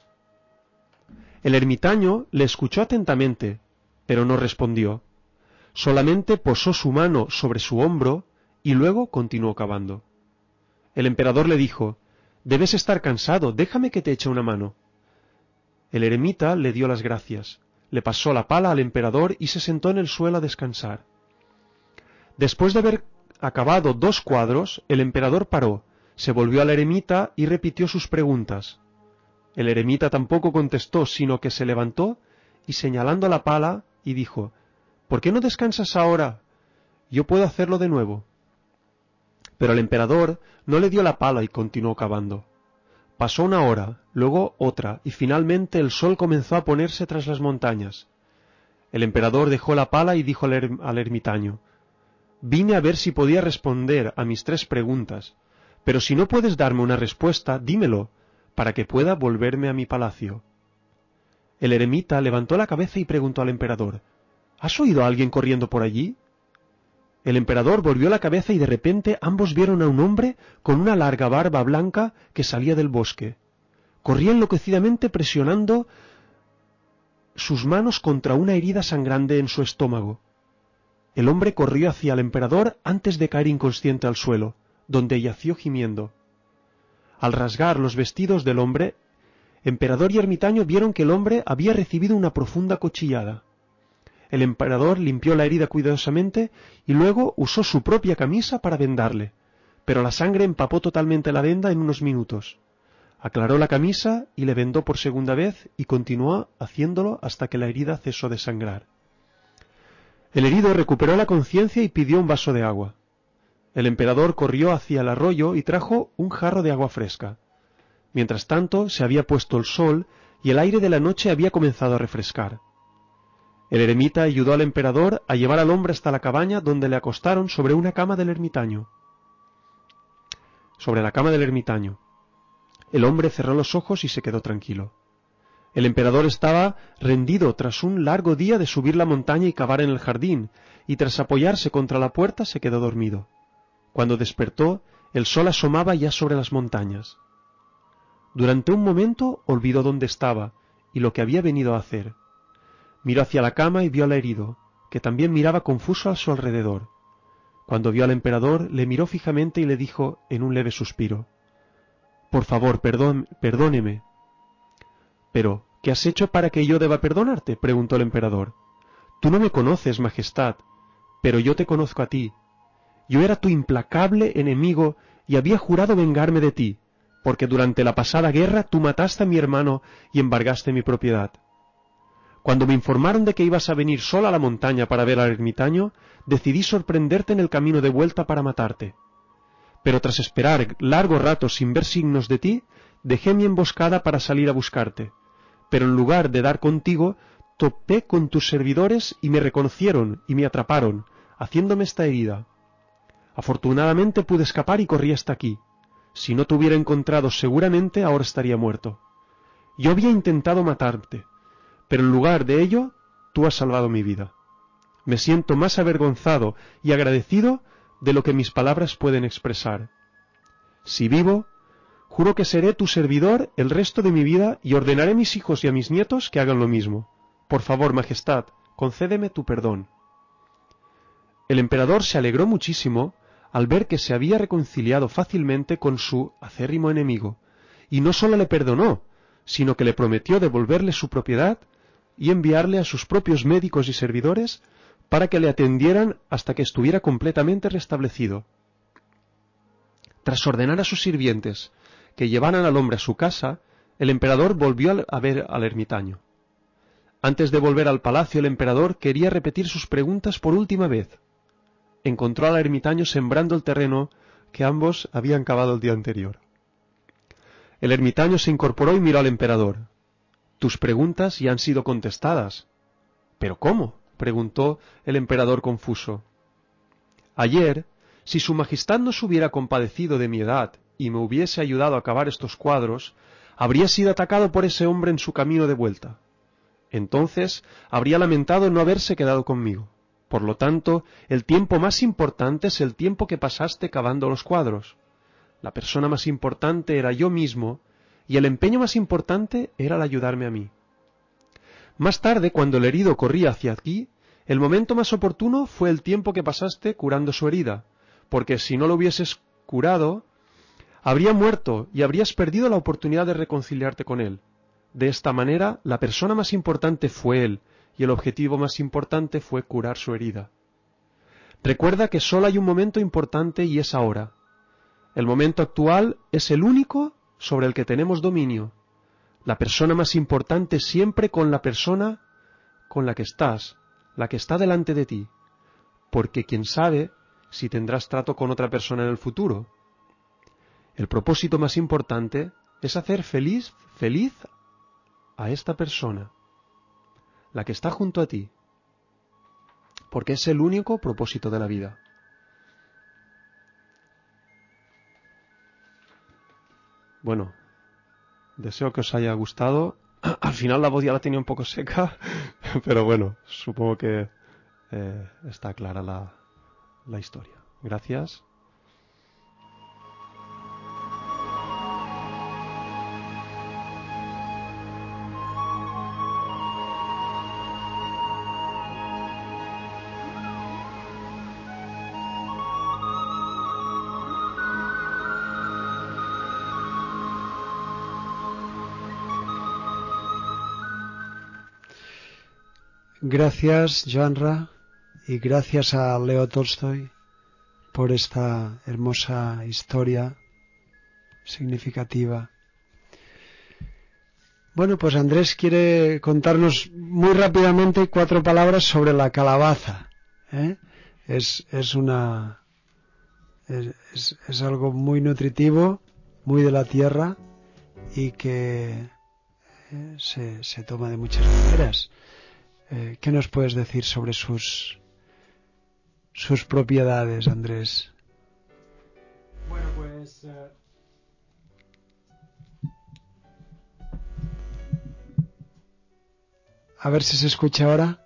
El ermitaño le escuchó atentamente, pero no respondió. Solamente posó su mano sobre su hombro y luego continuó cavando. El emperador le dijo: «Debes estar cansado, déjame que te eche una mano». El eremita le dio las gracias, le pasó la pala al emperador y se sentó en el suelo a descansar. Después de haber acabado 2 cuadros, el emperador paró, se volvió al eremita y repitió sus preguntas. El eremita tampoco contestó, sino que se levantó y señalando la pala y dijo: «¿Por qué no descansas ahora? Yo puedo hacerlo de nuevo». Pero el emperador no le dio la pala y continuó cavando. Pasó 1 hora, luego otra, y finalmente el sol comenzó a ponerse tras las montañas. El emperador dejó la pala y dijo al ermitaño: «Vine a ver si podía responder a mis 3 preguntas, pero si no puedes darme una respuesta, dímelo, para que pueda volverme a mi palacio». El eremita levantó la cabeza y preguntó al emperador: «¿Has oído a alguien corriendo por allí?» El emperador volvió la cabeza y de repente ambos vieron a un hombre con una larga barba blanca que salía del bosque. Corría enloquecidamente presionando sus manos contra una herida sangrante en su estómago. El hombre corrió hacia el emperador antes de caer inconsciente al suelo, donde yació gimiendo. Al rasgar los vestidos del hombre, emperador y ermitaño vieron que el hombre había recibido una profunda cuchillada. El emperador limpió la herida cuidadosamente y luego usó su propia camisa para vendarle, pero la sangre empapó totalmente la venda en unos minutos. Aclaró la camisa y le vendó por segunda vez y continuó haciéndolo hasta que la herida cesó de sangrar. El herido recuperó la conciencia y pidió un vaso de agua. El emperador corrió hacia el arroyo y trajo un jarro de agua fresca. Mientras tanto, se había puesto el sol y el aire de la noche había comenzado a refrescar. El eremita ayudó al emperador a llevar al hombre hasta la cabaña, donde le acostaron sobre una cama del ermitaño. Sobre la cama del ermitaño. El hombre cerró los ojos y se quedó tranquilo. El emperador estaba rendido tras un largo día de subir la montaña y cavar en el jardín, y tras apoyarse contra la puerta se quedó dormido. Cuando despertó, el sol asomaba ya sobre las montañas. Durante un momento olvidó dónde estaba y lo que había venido a hacer. Miró hacia la cama y vio al herido, que también miraba confuso a su alrededor. Cuando vio al emperador, le miró fijamente y le dijo en un leve suspiro: «Por favor, perdóneme». «¿Pero qué has hecho para que yo deba perdonarte?», preguntó el emperador. «Tú no me conoces, majestad. pero yo te conozco a ti. Yo era tu implacable enemigo y había jurado vengarme de ti, porque durante la pasada guerra tú mataste a mi hermano y embargaste mi propiedad. Cuando me informaron de que ibas a venir sola a la montaña para ver al ermitaño, decidí sorprenderte en el camino de vuelta para matarte. Pero tras esperar largo rato sin ver signos de ti, dejé mi emboscada para salir a buscarte. Pero en lugar de dar contigo, topé con tus servidores y me reconocieron y me atraparon, haciéndome esta herida. Afortunadamente pude escapar y corrí hasta aquí. Si no te hubiera encontrado, seguramente ahora estaría muerto. Yo había intentado matarte, pero en lugar de ello, tú has salvado mi vida. Me siento más avergonzado y agradecido de lo que mis palabras pueden expresar. Si vivo, juro que seré tu servidor el resto de mi vida y ordenaré a mis hijos y a mis nietos que hagan lo mismo. Por favor, Majestad, concédeme tu perdón. El emperador se alegró muchísimo al ver que se había reconciliado fácilmente con su acérrimo enemigo, y no sólo le perdonó, sino que le prometió devolverle su propiedad y enviarle a sus propios médicos y servidores para que le atendieran hasta que estuviera completamente restablecido. Tras ordenar a sus sirvientes que llevaran al hombre a su casa, el emperador volvió a ver al ermitaño. Antes de volver al palacio, el emperador quería repetir sus preguntas por última vez. Encontró al ermitaño sembrando el terreno que ambos habían cavado el día anterior. El ermitaño se incorporó y miró al emperador. Tus preguntas ya han sido contestadas. ¿Pero cómo?, preguntó el emperador confuso. Ayer, si su majestad no se hubiera compadecido de mi edad y me hubiese ayudado a acabar estos cuadros, habría sido atacado por ese hombre en su camino de vuelta. Entonces habría lamentado no haberse quedado conmigo. Por lo tanto, el tiempo más importante es el tiempo que pasaste cavando los cuadros. La persona más importante era yo mismo, y el empeño más importante era el ayudarme a mí. Más tarde, cuando el herido corría hacia aquí, el momento más oportuno fue el tiempo que pasaste curando su herida, porque si no lo hubieses curado, habría muerto y habrías perdido la oportunidad de reconciliarte con él. De esta manera, la persona más importante fue él, y el objetivo más importante fue curar su herida. Recuerda que solo hay un momento importante y es ahora. El momento actual es el único sobre el que tenemos dominio. La persona más importante siempre con la persona con la que estás, la que está delante de ti, porque quién sabe si tendrás trato con otra persona en el futuro. El propósito más importante es hacer feliz a esta persona, la que está junto a ti, porque es el único propósito de la vida. Bueno, deseo que os haya gustado. Al final la voz ya la tenía un poco seca, pero bueno, supongo que está clara la historia. Gracias. Gracias, Joanra, y gracias a Leo Tolstoy por esta hermosa historia significativa. Bueno, pues Andrés quiere contarnos muy rápidamente 4 palabras sobre la calabaza. Es algo muy nutritivo, muy de la tierra y que se toma de muchas maneras. ¿Qué nos puedes decir sobre sus propiedades, Andrés? Bueno, pues a ver si se escucha ahora.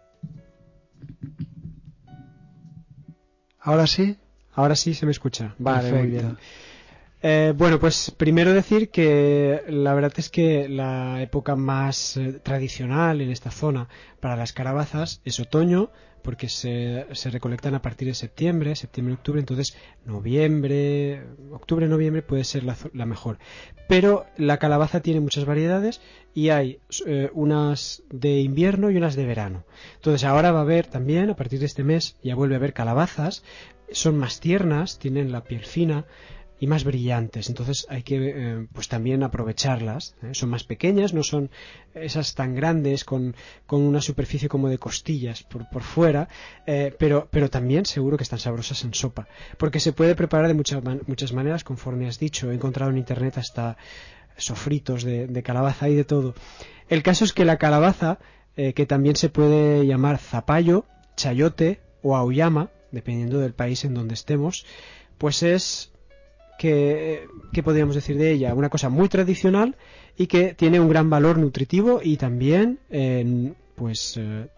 ¿Ahora sí? Ahora sí se me escucha. Vale, Perfecto. muy bien. Bueno, pues primero decir que la verdad es que la época más tradicional en esta zona para las calabazas es otoño, porque se recolectan a partir de septiembre, octubre, entonces octubre, noviembre puede ser la mejor. Pero la calabaza tiene muchas variedades y hay unas de invierno y unas de verano. Entonces ahora va a haber también, a partir de este mes, ya vuelve a haber calabazas, son más tiernas, tienen la piel fina y más brillantes, entonces hay que pues también aprovecharlas, son más pequeñas, no son esas tan grandes con una superficie como de costillas por fuera, pero también seguro que están sabrosas en sopa, porque se puede preparar de muchas maneras, conforme has dicho. He encontrado en internet hasta sofritos de calabaza y de todo. El caso es que la calabaza, que también se puede llamar zapallo, chayote o auyama, dependiendo del país en donde estemos, pues es ¿qué podríamos decir de ella? Una cosa muy tradicional y que tiene un gran valor nutritivo y también, pues,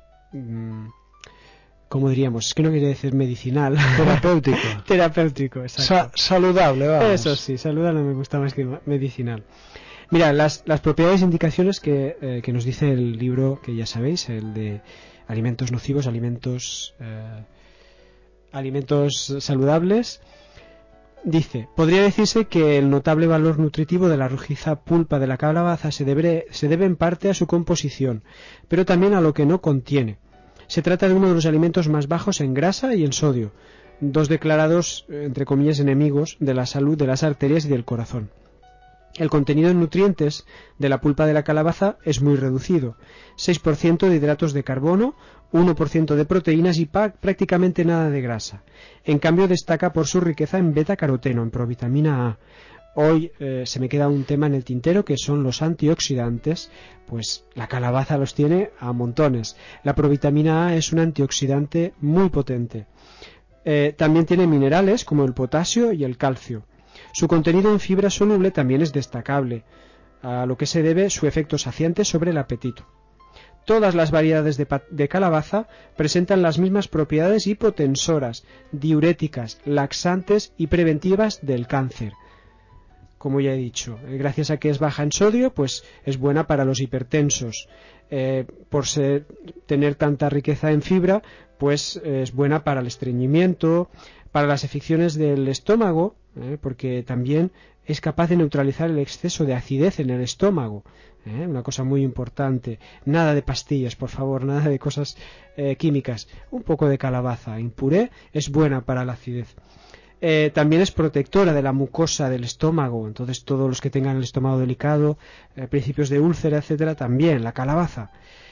¿cómo diríamos? Es que no quiere decir medicinal. Terapéutico. Terapéutico, exacto. Saludable, vamos. Eso sí, saludable me gusta más que medicinal. Mira, las propiedades e indicaciones que nos dice el libro, que ya sabéis, el de alimentos nocivos, alimentos saludables. Dice, podría decirse que el notable valor nutritivo de la rojiza pulpa de la calabaza se debe en parte a su composición, pero también a lo que no contiene. Se trata de uno de los alimentos más bajos en grasa y en sodio, dos declarados, entre comillas, enemigos de la salud de las arterias y del corazón. El contenido en nutrientes de la pulpa de la calabaza es muy reducido, 6% de hidratos de carbono, 1% de proteínas y prácticamente nada de grasa. En cambio destaca por su riqueza en beta-caroteno, en provitamina A. Hoy se me queda un tema en el tintero, que son los antioxidantes. Pues la calabaza los tiene a montones. La provitamina A es un antioxidante muy potente. También tiene minerales como el potasio y el calcio. Su contenido en fibra soluble también es destacable, a lo que se debe su efecto saciante sobre el apetito. Todas las variedades de calabaza presentan las mismas propiedades hipotensoras, diuréticas, laxantes y preventivas del cáncer. Como ya he dicho, gracias a que es baja en sodio, pues es buena para los hipertensos. Por tener tanta riqueza en fibra, pues es buena para el estreñimiento, para las afecciones del estómago, porque también es capaz de neutralizar el exceso de acidez en el estómago, una cosa muy importante. Nada de pastillas, por favor, nada de cosas químicas. Un poco de calabaza en puré es buena para la acidez. También es protectora de la mucosa del estómago, entonces todos los que tengan el estómago delicado, principios de úlcera, etcétera, también la calabaza.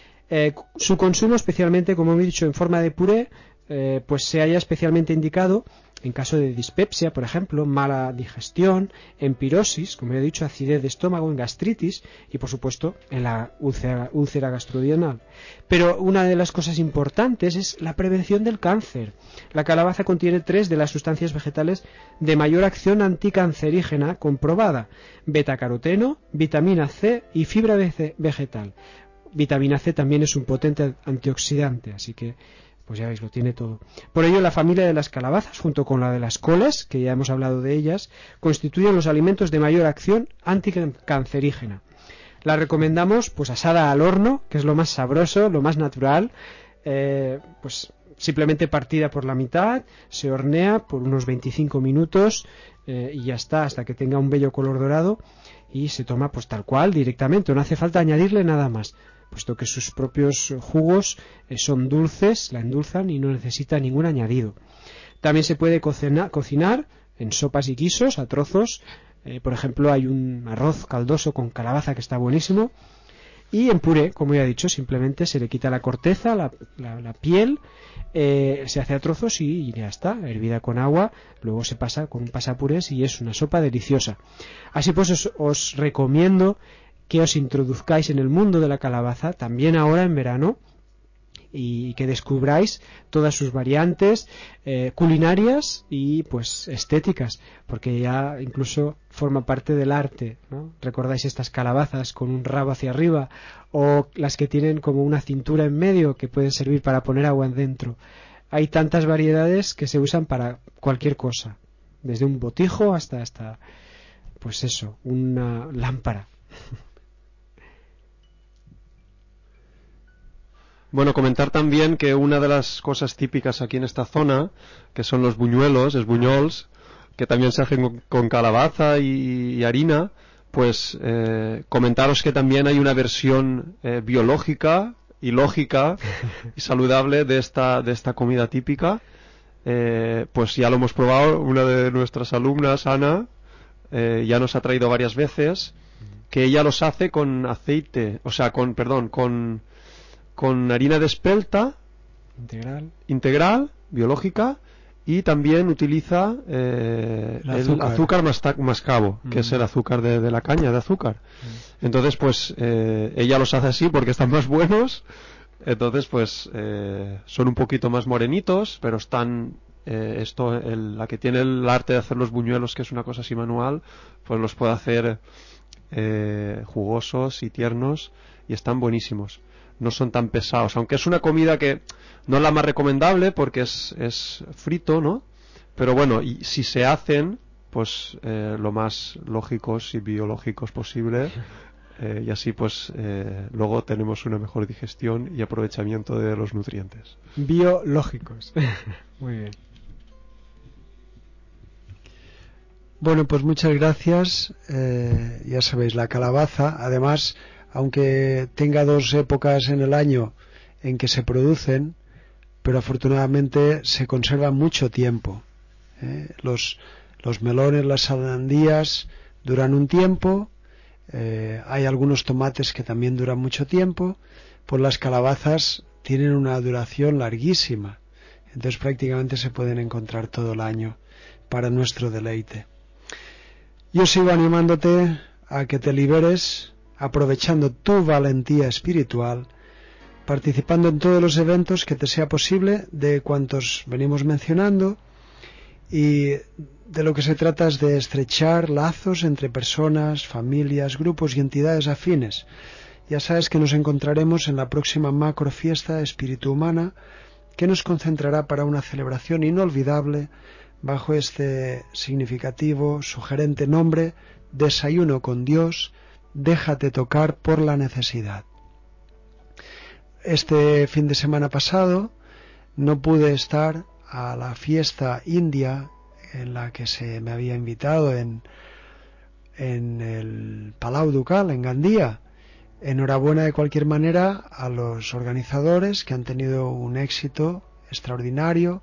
Su consumo, especialmente, como he dicho, en forma de puré, pues se halla especialmente indicado en caso de dispepsia, por ejemplo, mala digestión, en pirosis, como he dicho, acidez de estómago, en gastritis y, por supuesto, en la úlcera gastroduodenal. Pero una de las cosas importantes es la prevención del cáncer. La calabaza contiene 3 de las sustancias vegetales de mayor acción anticancerígena comprobada: betacaroteno, vitamina C y fibra vegetal. Vitamina C también es un potente antioxidante, así que pues ya veis, lo tiene todo. Por ello, la familia de las calabazas, junto con la de las coles, que ya hemos hablado de ellas, constituyen los alimentos de mayor acción anticancerígena. La recomendamos pues asada al horno, que es lo más sabroso, lo más natural, pues simplemente partida por la mitad, se hornea por unos 25 minutos y ya está, hasta que tenga un bello color dorado, y se toma pues tal cual, directamente, no hace falta añadirle nada más, puesto que sus propios jugos son dulces, la endulzan y no necesita ningún añadido. También se puede cocinar en sopas y guisos a trozos. Por ejemplo, hay un arroz caldoso con calabaza que está buenísimo. Y en puré, como ya he dicho, simplemente se le quita la corteza, la piel, se hace a trozos y ya está, hervida con agua, luego se pasa con un pasapurés y es una sopa deliciosa. Así pues os recomiendo que os introduzcáis en el mundo de la calabaza, también ahora en verano, y que descubráis todas sus variantes culinarias y pues estéticas, porque ya incluso forma parte del arte, ¿no? ¿Recordáis estas calabazas con un rabo hacia arriba, o las que tienen como una cintura en medio que pueden servir para poner agua dentro? Hay tantas variedades que se usan para cualquier cosa, desde un botijo hasta pues eso, una lámpara. Bueno, comentar también que una de las cosas típicas aquí en esta zona, que son los buñuelos, es buñols, que también se hacen con calabaza y harina, pues comentaros que también hay una versión biológica y lógica y saludable de esta comida típica. Pues ya lo hemos probado, una de nuestras alumnas, Ana, ya nos ha traído varias veces, que ella los hace con aceite, o sea, con harina de espelta integral, biológica, y también utiliza el azúcar mascabo, que es el azúcar de la caña de azúcar. Entonces, pues ella los hace así porque están más buenos. Entonces, pues son un poquito más morenitos, pero están la que tiene el arte de hacer los buñuelos, que es una cosa así manual, pues los puede hacer jugosos y tiernos, y están buenísimos. No son tan pesados, aunque es una comida que no es la más recomendable porque es frito, ¿no? Pero bueno, y si se hacen, pues lo más lógicos y biológicos posible, y así pues luego tenemos una mejor digestión y aprovechamiento de los nutrientes. Biológicos. Muy bien. Bueno, pues muchas gracias. Ya sabéis, la calabaza, además, aunque tenga 2 épocas en el año en que se producen, pero afortunadamente se conservan mucho tiempo. Los melones, las sandías duran un tiempo, hay algunos tomates que también duran mucho tiempo, pues las calabazas tienen una duración larguísima, entonces prácticamente se pueden encontrar todo el año para nuestro deleite. Yo sigo animándote a que te liberes, aprovechando tu valentía espiritual, participando en todos los eventos que te sea posible, de cuantos venimos mencionando, y de lo que se trata es de estrechar lazos entre personas, familias, grupos y entidades afines. Ya sabes que nos encontraremos en la próxima macro fiesta espíritu humana, que nos concentrará para una celebración inolvidable bajo este significativo, sugerente nombre: Desayuno con Dios, déjate tocar por la necesidad. Este fin de semana pasado no pude estar a la fiesta india en la que se me había invitado en el Palau Ducal, en Gandía. Enhorabuena de cualquier manera a los organizadores, que han tenido un éxito extraordinario.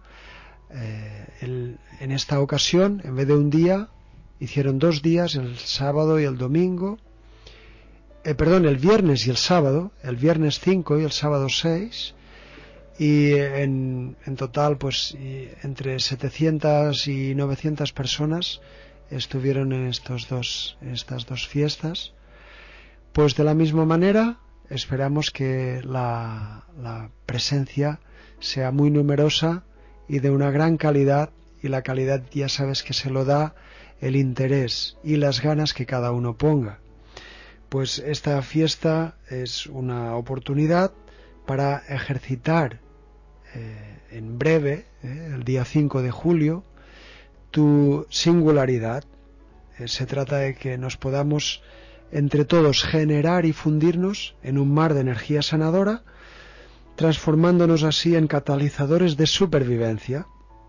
En esta ocasión, en vez de un día, hicieron 2 días, el sábado y el domingo. El viernes y el sábado, el viernes 5 y el sábado 6, y en total pues entre 700 y 900 personas estuvieron en estas dos fiestas. Pues de la misma manera esperamos que la presencia sea muy numerosa y de una gran calidad, y la calidad ya sabes que se lo da el interés y las ganas que cada uno ponga. Pues esta fiesta es una oportunidad para ejercitar en breve, el día 5 de julio, tu singularidad. Se trata de que nos podamos entre todos generar y fundirnos en un mar de energía sanadora, transformándonos así en catalizadores de supervivencia.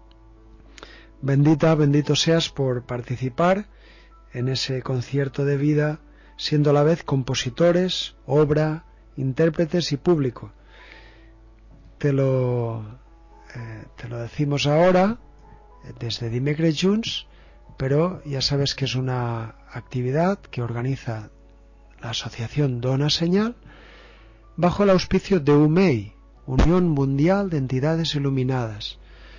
Bendito seas por participar en ese concierto de vida, siendo a la vez compositores, obra, intérpretes y público. Te lo decimos ahora desde Dimecres Junts, pero ya sabes que es una actividad que organiza la asociación Dona Señal bajo el auspicio de UMEI, Unión Mundial de Entidades Iluminadas,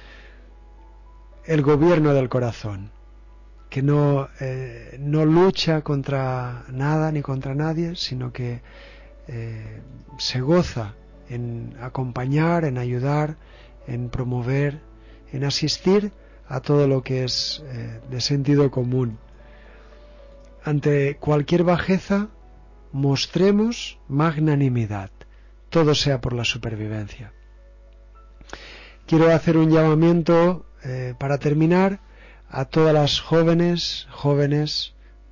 el gobierno del corazón, que no lucha contra nada ni contra nadie, sino que se goza en acompañar, en ayudar, en promover, en asistir a todo lo que es de sentido común. Ante cualquier bajeza, mostremos magnanimidad, todo sea por la supervivencia. Quiero hacer un llamamiento para terminar a todas las jóvenes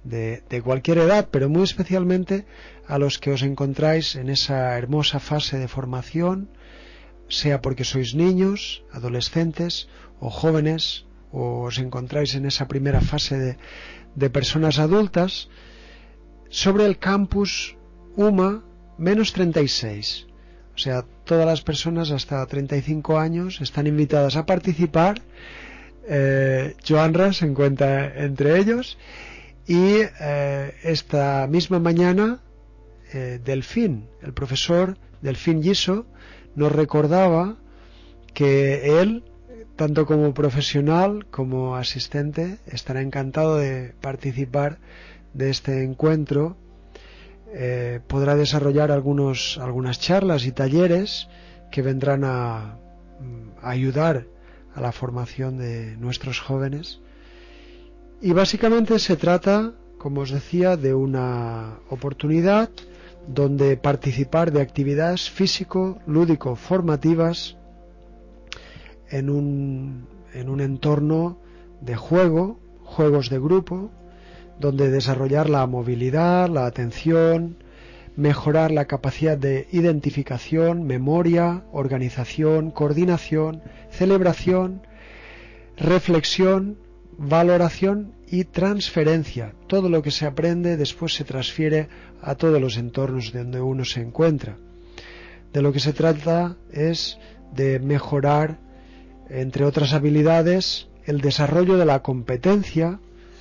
de cualquier edad, pero muy especialmente a los que os encontráis en esa hermosa fase de formación, sea porque sois niños, adolescentes o jóvenes, o os encontráis en esa primera fase de personas adultas, sobre el campus UMA -36. O sea, todas las personas hasta 35 años están invitadas a participar. Joanra se encuentra entre ellos. Y esta misma mañana, Delfín, el profesor Delfín Giso, nos recordaba que él, tanto como profesional como asistente, estará encantado de participar de este encuentro. Podrá desarrollar algunas charlas y talleres que vendrán a ayudar a la formación de nuestros jóvenes. Y básicamente se trata, como os decía, de una oportunidad donde participar de actividades físico-lúdico-formativas en un entorno de juegos de grupo, donde desarrollar la movilidad, la atención, mejorar la capacidad de identificación, memoria, organización, coordinación, celebración, reflexión, valoración y transferencia. Todo lo que se aprende después se transfiere a todos los entornos donde uno se encuentra. De lo que se trata es de mejorar, entre otras habilidades, el desarrollo de la competencia,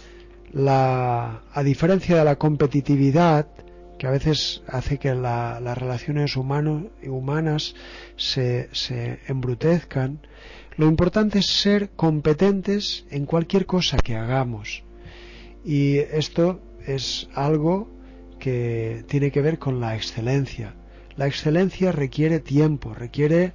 a diferencia de la competitividad, que a veces hace que las relaciones humanas se embrutezcan. Lo importante es ser competentes en cualquier cosa que hagamos, y esto es algo que tiene que ver con la excelencia. La excelencia requiere tiempo, requiere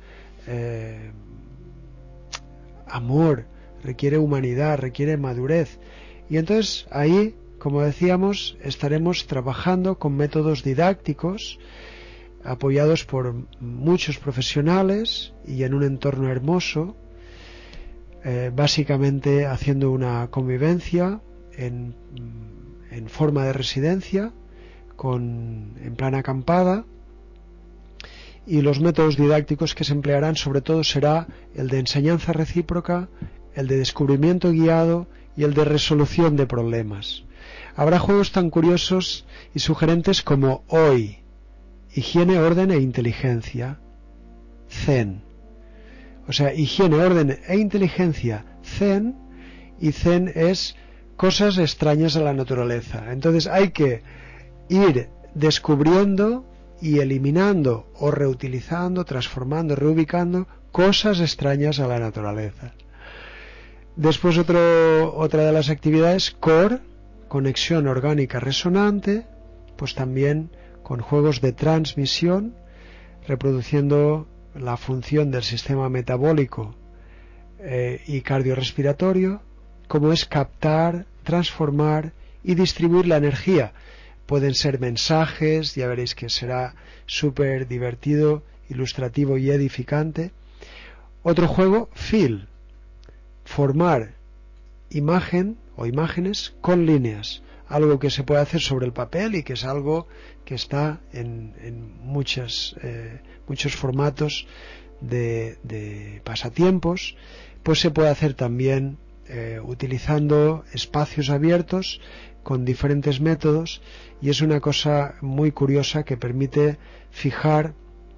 amor, requiere humanidad, requiere madurez, y entonces ahí, como decíamos, estaremos trabajando con métodos didácticos apoyados por muchos profesionales y en un entorno hermoso, básicamente haciendo una convivencia en forma de residencia, en plan acampada, y los métodos didácticos que se emplearán sobre todo será el de enseñanza recíproca, el de descubrimiento guiado y el de resolución de problemas. Habrá juegos tan curiosos y sugerentes como hoy, higiene, orden e inteligencia, Zen. O sea, higiene, orden e inteligencia, Zen, y Zen es cosas extrañas a la naturaleza. Entonces hay que ir descubriendo y eliminando o reutilizando, transformando, reubicando cosas extrañas a la naturaleza. Después otra de las actividades, Core, conexión orgánica resonante, pues también con juegos de transmisión, reproduciendo la función del sistema metabólico y cardiorrespiratorio, como es captar, transformar y distribuir la energía. Pueden ser mensajes, ya veréis que será súper divertido, ilustrativo y edificante. Otro juego, Feel, formar imagen o imágenes con líneas, algo que se puede hacer sobre el papel y que es algo que está en muchos formatos de pasatiempos. Pues se puede hacer también utilizando espacios abiertos con diferentes métodos, y es una cosa muy curiosa que permite fijar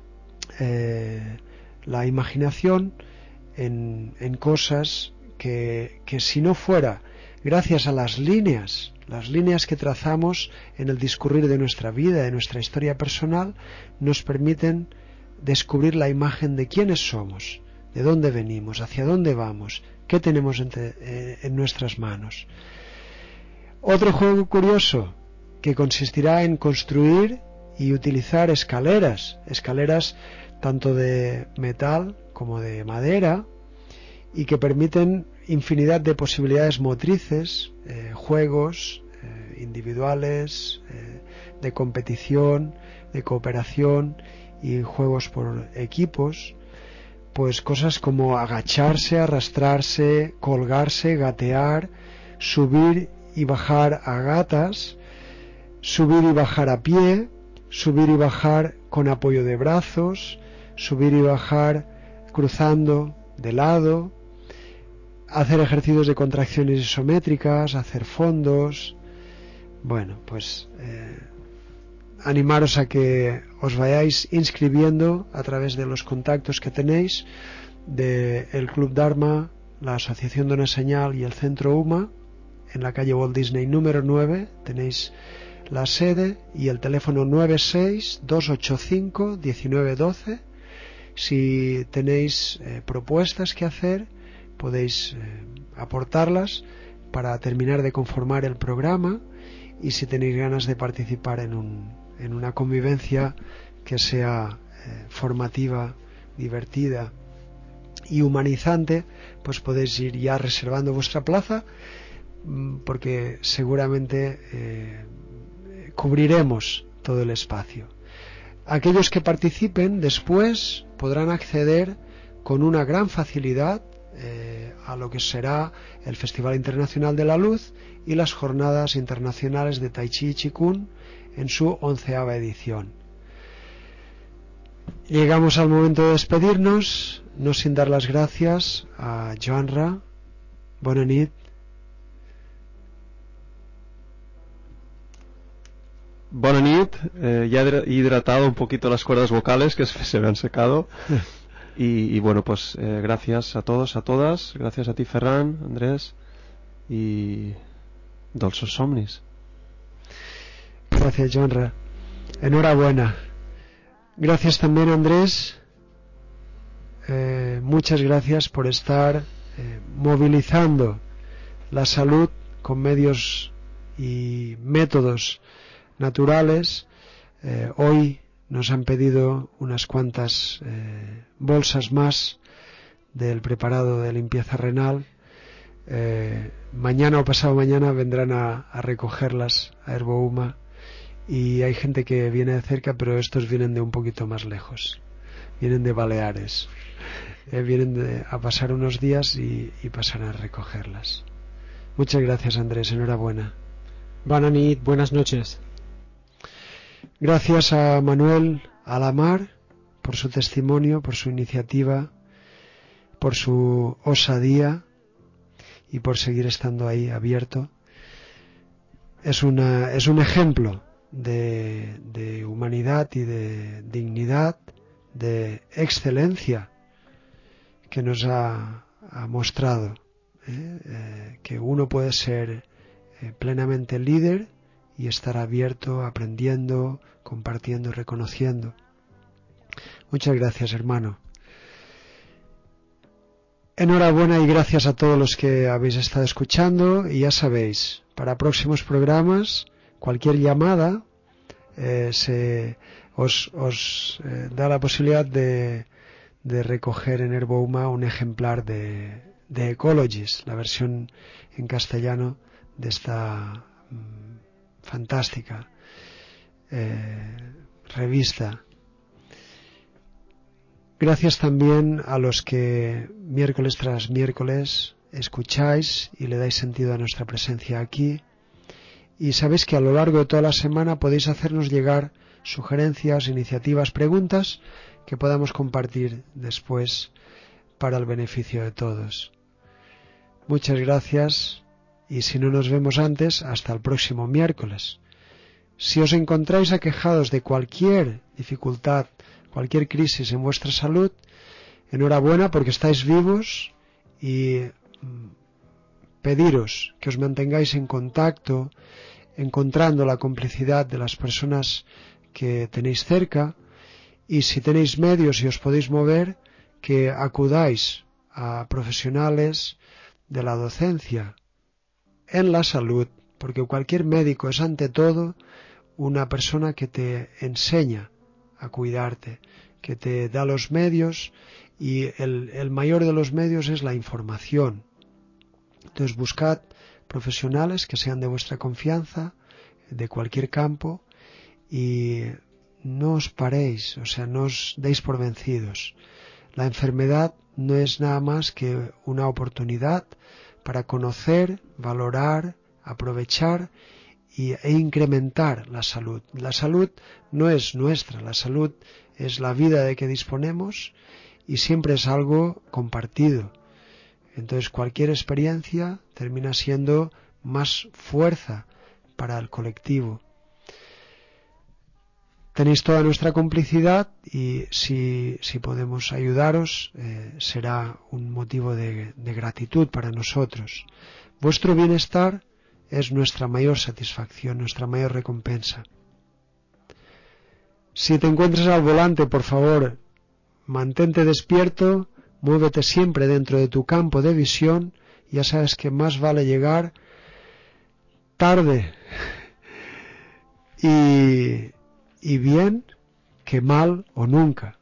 la imaginación en cosas que si no fuera gracias a las líneas que trazamos en el discurrir de nuestra vida, de nuestra historia personal, nos permiten descubrir la imagen de quiénes somos, de dónde venimos, hacia dónde vamos, qué tenemos en nuestras manos. Otro juego curioso que consistirá en construir y utilizar escaleras tanto de metal como de madera, y que permiten infinidad de posibilidades motrices, juegos individuales, de competición, de cooperación y juegos por equipos, pues cosas como agacharse, arrastrarse, colgarse, gatear, subir y bajar a gatas, subir y bajar a pie, subir y bajar con apoyo de brazos, subir y bajar cruzando de lado, hacer ejercicios de contracciones isométricas, hacer fondos. Bueno, pues animaros a que os vayáis inscribiendo a través de los contactos que tenéis del Club Dharma, la Asociación Dona Señal y el Centro UMA, en la calle Walt Disney número 9. Tenéis la sede y el teléfono 96-285-1912. Si tenéis propuestas que hacer, podéis aportarlas para terminar de conformar el programa, y si tenéis ganas de participar en una convivencia que sea formativa, divertida y humanizante, pues podéis ir ya reservando vuestra plaza, porque seguramente cubriremos todo el espacio. Aquellos que participen después podrán acceder con una gran facilidad a lo que será el Festival Internacional de la Luz y las Jornadas Internacionales de Tai Chi y Qigong en su 11ª edición. Llegamos al momento de despedirnos, no sin dar las gracias a Joanra. Bona nit. Bona nit. Ya he hidratado un poquito las cuerdas vocales que se me han secado. Y bueno, pues gracias a todos, a todas. Gracias a ti, Ferran, Andrés, y dolços somnis. Gracias, Joanra. Enhorabuena. Gracias también, Andrés. Muchas gracias por estar movilizando la salud con medios y métodos naturales. Hoy nos han pedido unas cuantas bolsas más del preparado de limpieza renal. Mañana o pasado mañana vendrán a recogerlas a Herbouma, y hay gente que viene de cerca, pero estos vienen de un poquito más lejos, vienen de Baleares. Vienen a pasar unos días y pasarán a recogerlas. Muchas gracias, Andrés, enhorabuena. Bona nit, buenas noches. Gracias a Manuel Alamar por su testimonio, por su iniciativa, por su osadía y por seguir estando ahí abierto. Es un ejemplo de humanidad y de dignidad, de excelencia, que nos ha mostrado que uno puede ser plenamente líder y estar abierto, aprendiendo, compartiendo, reconociendo. Muchas gracias, hermano. Enhorabuena y gracias a todos los que habéis estado escuchando, y ya sabéis, para próximos programas, cualquier llamada os da la posibilidad de recoger en Herbouma un ejemplar de Ecologist, la versión en castellano de esta fantástica revista. Gracias también a los que miércoles tras miércoles escucháis y le dais sentido a nuestra presencia aquí, y sabéis que a lo largo de toda la semana podéis hacernos llegar sugerencias, iniciativas, preguntas que podamos compartir después para el beneficio de todos. Muchas gracias, y si no nos vemos antes, hasta el próximo miércoles. Si os encontráis aquejados de cualquier dificultad, cualquier crisis en vuestra salud, enhorabuena porque estáis vivos, y pediros que os mantengáis en contacto, encontrando la complicidad de las personas que tenéis cerca, y si tenéis medios y os podéis mover, que acudáis a profesionales de la docencia en la salud, porque cualquier médico es ante todo una persona que te enseña a cuidarte, que te da los medios, y el mayor de los medios es la información. Entonces buscad profesionales que sean de vuestra confianza, de cualquier campo, y no os paréis, o sea, no os deis por vencidos. La enfermedad no es nada más que una oportunidad para conocer, valorar, aprovechar e incrementar la salud. La salud no es nuestra, la salud es la vida de que disponemos y siempre es algo compartido. Entonces cualquier experiencia termina siendo más fuerza para el colectivo. Tenéis toda nuestra complicidad y si podemos ayudaros será un motivo de gratitud para nosotros. Vuestro bienestar es nuestra mayor satisfacción, nuestra mayor recompensa. Si te encuentras al volante, por favor, mantente despierto, muévete siempre dentro de tu campo de visión. Ya sabes que más vale llegar tarde y bien que mal o nunca.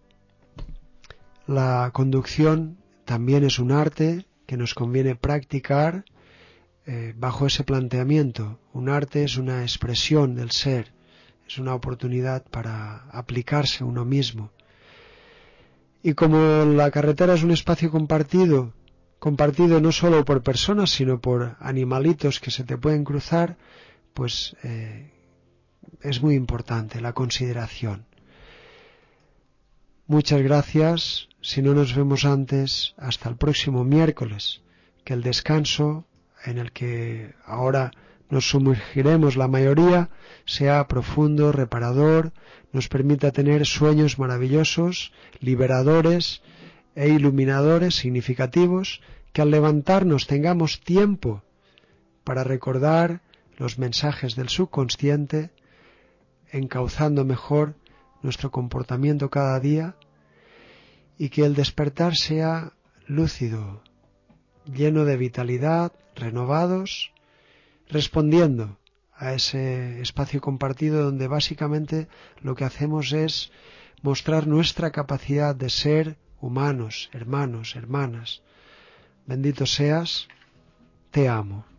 La conducción también es un arte que nos conviene practicar bajo ese planteamiento. Un arte es una expresión del ser, es una oportunidad para aplicarse a uno mismo. Y como la carretera es un espacio compartido no solo por personas, sino por animalitos que se te pueden cruzar, pues es muy importante la consideración. Muchas gracias. Si no nos vemos antes, hasta el próximo miércoles. Que el descanso en el que ahora nos sumergiremos la mayoría sea profundo, reparador, nos permita tener sueños maravillosos, liberadores e iluminadores significativos, que al levantarnos tengamos tiempo para recordar los mensajes del subconsciente, encauzando mejor nuestro comportamiento cada día, y que el despertar sea lúcido, lleno de vitalidad, renovados, respondiendo a ese espacio compartido donde básicamente lo que hacemos es mostrar nuestra capacidad de ser humanos, hermanos, hermanas. Bendito seas, te amo.